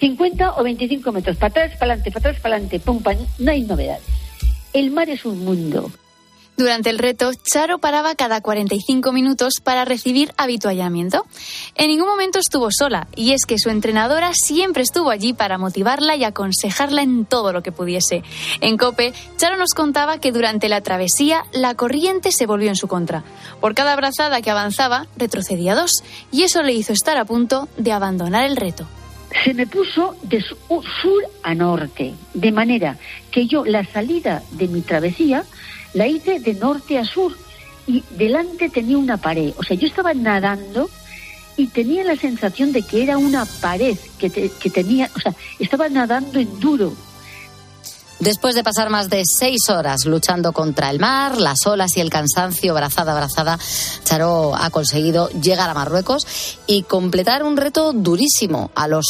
50 o 25 metros, para atrás, para adelante, pum, pam, no hay novedades. El mar es un mundo. Durante el reto, Charo paraba cada 45 minutos para recibir avituallamiento. En ningún momento estuvo sola, y es que su entrenadora siempre estuvo allí para motivarla y aconsejarla en todo lo que pudiese. En COPE, Charo nos contaba que durante la travesía la corriente se volvió en su contra. Por cada brazada que avanzaba, retrocedía 2, y eso le hizo estar a punto de abandonar el reto. Se me puso de sur a norte, de manera que yo la salida de mi travesía la hice de norte a sur y delante tenía una pared. O sea, yo estaba nadando y tenía la sensación de que era una pared que tenía, o sea, estaba nadando en duro. Después de pasar más de 6 horas luchando contra el mar, las olas y el cansancio, brazada a brazada, Charo ha conseguido llegar a Marruecos y completar un reto durísimo a los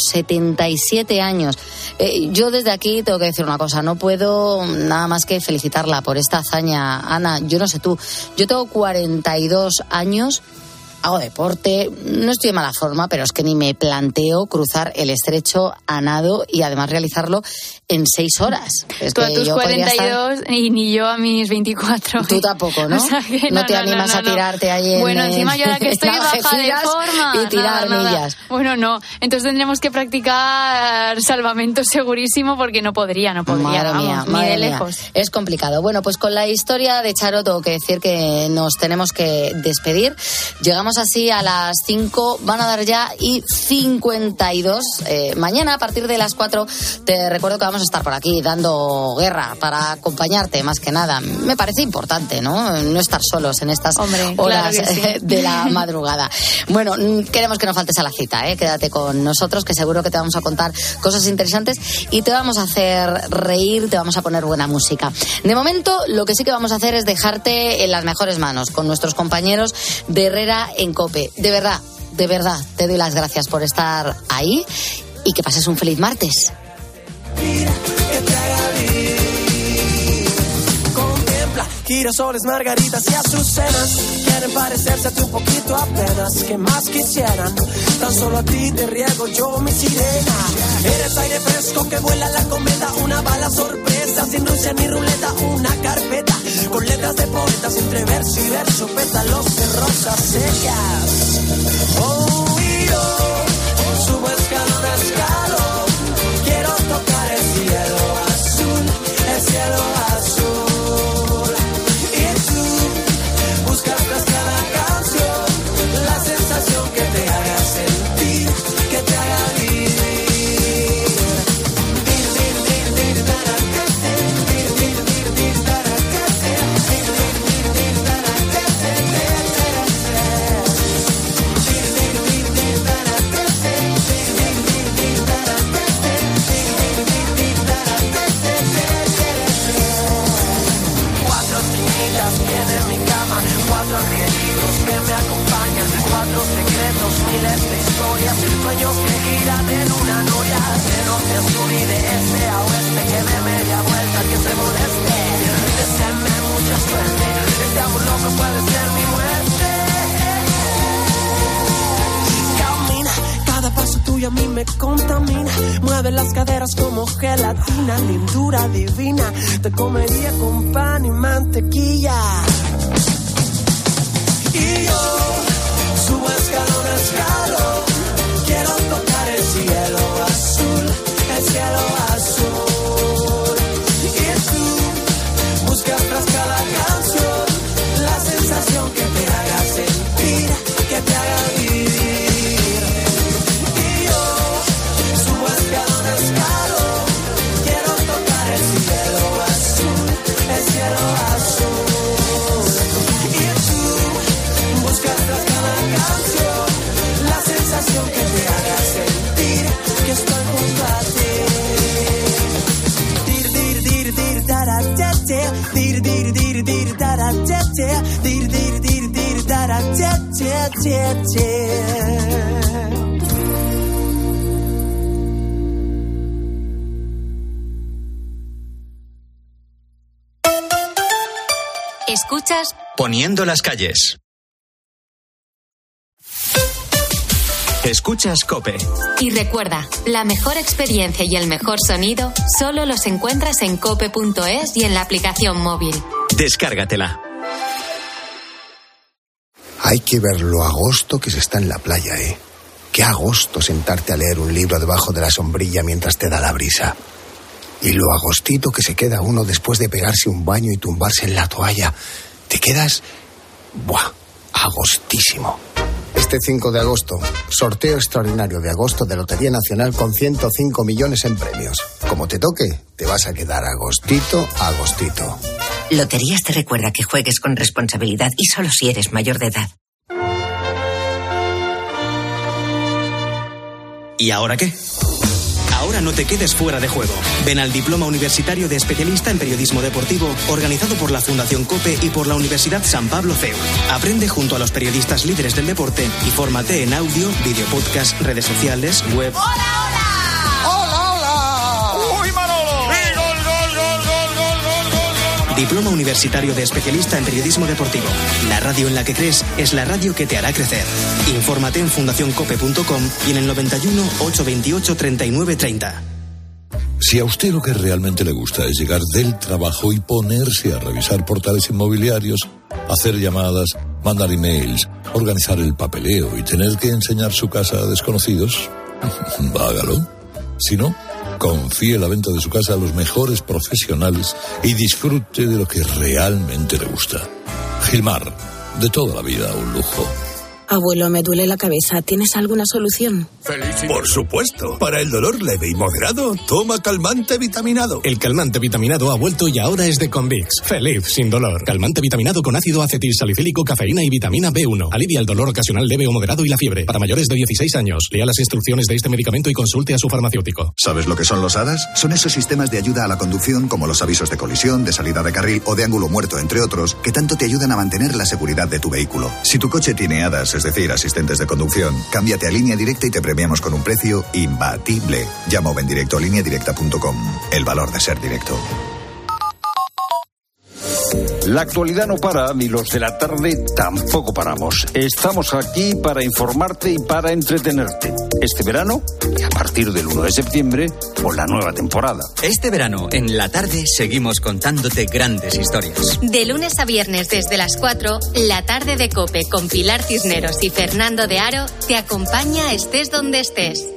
77 años. Yo desde aquí tengo que decir una cosa, no puedo nada más que felicitarla por esta hazaña. Ana, yo no sé tú, yo tengo 42 años, hago deporte, no estoy en mala forma, pero es que ni me planteo cruzar el estrecho a nado y además realizarlo en 6 horas. Es tú que a tus 42 y ni yo a mis 24. Tú tampoco, ¿no? O sea no te animas a tirarte ahí bueno, encima yo ahora que estoy baja de forma. Y tirar millas. Bueno, no. Entonces tendríamos que practicar salvamento segurísimo porque no podría, madre mía, ni de lejos. Es complicado. Bueno, pues con la historia de Charo tengo que decir que nos tenemos que despedir. Llegamos Llegamos así a las 5, van a dar ya y 52. Mañana a partir de las 4 te recuerdo que vamos a estar por aquí dando guerra para acompañarte, más que nada. Me parece importante, ¿no? No estar solos en estas horas claro sí. de la madrugada. Bueno, queremos que no faltes a la cita, ¿eh? Quédate con nosotros, que seguro que te vamos a contar cosas interesantes y te vamos a hacer reír, te vamos a poner buena música. De momento, lo que sí que vamos a hacer es dejarte en las mejores manos con nuestros compañeros de Herrera en COPE. De verdad, te doy las gracias por estar ahí y que pases un feliz martes. Girasoles, margaritas y azucenas quieren parecerse a ti un poquito apenas. ¿Qué más quisieran? Tan solo a ti te riego yo mi sirena. Eres aire fresco que vuela la cometa, una bala sorpresa sin Rusia ni ruleta, una carpeta con letras de poetas entre verso y verso, pétalos de rosas secas. Oh, y yo subo escalón a escalón, quiero tocar el cielo azul, el cielo azul. Buscas tras cada canción la sensación que te haga sentir, que te haga vivir. Cuatro esquinitas tiene mi cama, 4 angelitos que me acompañan, 4 secretos, miles de historias, sueños que giran en una noria, de norte a sur y de este a oeste, que de media vuelta que se moleste, deseenme mucha suerte, este amor loco puede ser mi muerte. Camina, cada paso tuyo a mí me contamina, mueve las caderas como gelatina, lindura divina, te comería con pan y mantequilla. Y yo subo escalón a escalón, quiero tocar el cielo azul, el cielo azul. Y tú buscas tras cada canción la sensación que te haga sentir, que te haga vivir. Y yo subo escalón a escalón, quiero tocar el cielo azul, el cielo azul. La sensación que te haga sentir que estoy junto a ti. Dir, dir, dir, dir, dara, te, te. Dir, dir, dir, dir, dara, te, te. Dir, dir, dir, dir, dara, te, te, te. Escuchas Poniendo las calles. Escuchas COPE. Y recuerda, la mejor experiencia y el mejor sonido solo los encuentras en cope.es y en la aplicación móvil. Descárgatela. Hay que ver lo agosto que se está en la playa, ¿eh? Qué agosto sentarte a leer un libro debajo de la sombrilla mientras te da la brisa. Y lo agostito que se queda uno después de pegarse un baño y tumbarse en la toalla. Te quedas... ¡buah! Agostísimo. Este 5 de agosto, sorteo extraordinario de agosto de Lotería Nacional con 105 millones en premios. Como te toque, te vas a quedar agostito, agostito. Loterías te recuerda que juegues con responsabilidad y solo si eres mayor de edad. ¿Y ahora qué? Ahora no te quedes fuera de juego. Ven al Diploma Universitario de Especialista en Periodismo Deportivo, organizado por la Fundación COPE y por la Universidad San Pablo CEU. Aprende junto a los periodistas líderes del deporte y fórmate en audio, video podcast, redes sociales, web... ¡Hola, hola! ¡Hola, hola! ¡Uy, Manolo! ¡Y gol, gol, gol, gol, gol, gol, gol, gol! Diploma Universitario de Especialista en Periodismo Deportivo. La radio en la que crees es la radio que te hará crecer. Infórmate en fundacioncope.com y en el 91 828 39 30. Si a usted lo que realmente le gusta es llegar del trabajo y ponerse a revisar portales inmobiliarios, hacer llamadas, mandar emails, organizar el papeleo y tener que enseñar su casa a desconocidos, hágalo. Si no, confíe la venta de su casa a los mejores profesionales y disfrute de lo que realmente le gusta. Gilmar, de toda la vida un lujo. Abuelo, me duele la cabeza. ¿Tienes alguna solución? Por supuesto. Para el dolor leve y moderado, toma calmante vitaminado. El calmante vitaminado ha vuelto y ahora es de Convix. Feliz sin dolor. Calmante vitaminado con ácido acetil salicílico, cafeína y vitamina B1. Alivia el dolor ocasional leve o moderado y la fiebre. Para mayores de 16 años. Lea las instrucciones de este medicamento y consulte a su farmacéutico. ¿Sabes lo que son los ADAS? Son esos sistemas de ayuda a la conducción, como los avisos de colisión, de salida de carril o de ángulo muerto, entre otros, que tanto te ayudan a mantener la seguridad de tu vehículo. Si tu coche tiene ADAS, es decir, asistentes de conducción, cámbiate a Línea Directa y te premiamos con un precio imbatible. Llama o ven directo a lineadirecta.com. El valor de ser directo. La actualidad no para, ni los de la tarde tampoco paramos. Estamos aquí para informarte y para entretenerte. Este verano y a partir del 1 de septiembre con la nueva temporada. Este verano, en la tarde, seguimos contándote grandes historias. De lunes a viernes desde las 4, la tarde de COPE con Pilar Cisneros y Fernando de Aro te acompaña estés donde estés.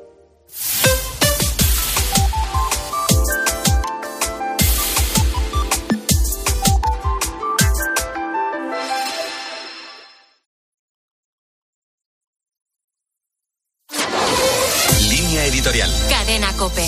Editorial. Cadena COPE.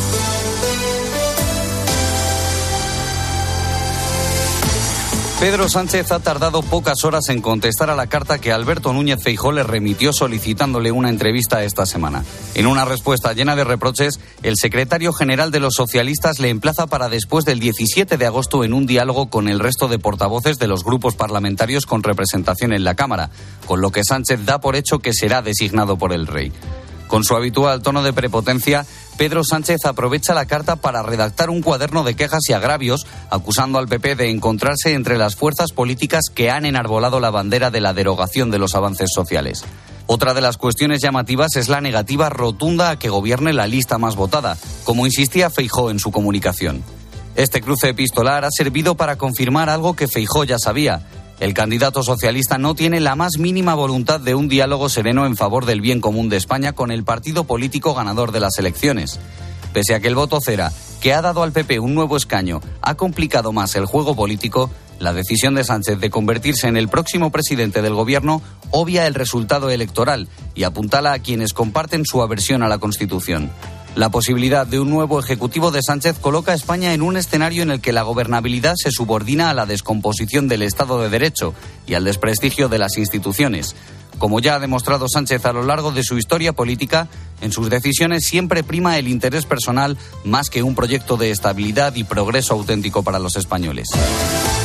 Pedro Sánchez ha tardado pocas horas en contestar a la carta que Alberto Núñez Feijóo le remitió solicitándole una entrevista esta semana. En una respuesta llena de reproches, el secretario general de los socialistas le emplaza para después del 17 de agosto en un diálogo con el resto de portavoces de los grupos parlamentarios con representación en la Cámara, con lo que Sánchez da por hecho que será designado por el rey. Con su habitual tono de prepotencia, Pedro Sánchez aprovecha la carta para redactar un cuaderno de quejas y agravios, acusando al PP de encontrarse entre las fuerzas políticas que han enarbolado la bandera de la derogación de los avances sociales. Otra de las cuestiones llamativas es la negativa rotunda a que gobierne la lista más votada, como insistía Feijóo en su comunicación. Este cruce epistolar ha servido para confirmar algo que Feijóo ya sabía. El candidato socialista no tiene la más mínima voluntad de un diálogo sereno en favor del bien común de España con el partido político ganador de las elecciones. Pese a que el voto cera, que ha dado al PP un nuevo escaño, ha complicado más el juego político, la decisión de Sánchez de convertirse en el próximo presidente del gobierno obvia el resultado electoral y apuntala a quienes comparten su aversión a la Constitución. La posibilidad de un nuevo ejecutivo de Sánchez coloca a España en un escenario en el que la gobernabilidad se subordina a la descomposición del Estado de Derecho y al desprestigio de las instituciones. Como ya ha demostrado Sánchez a lo largo de su historia política, en sus decisiones siempre prima el interés personal más que un proyecto de estabilidad y progreso auténtico para los españoles.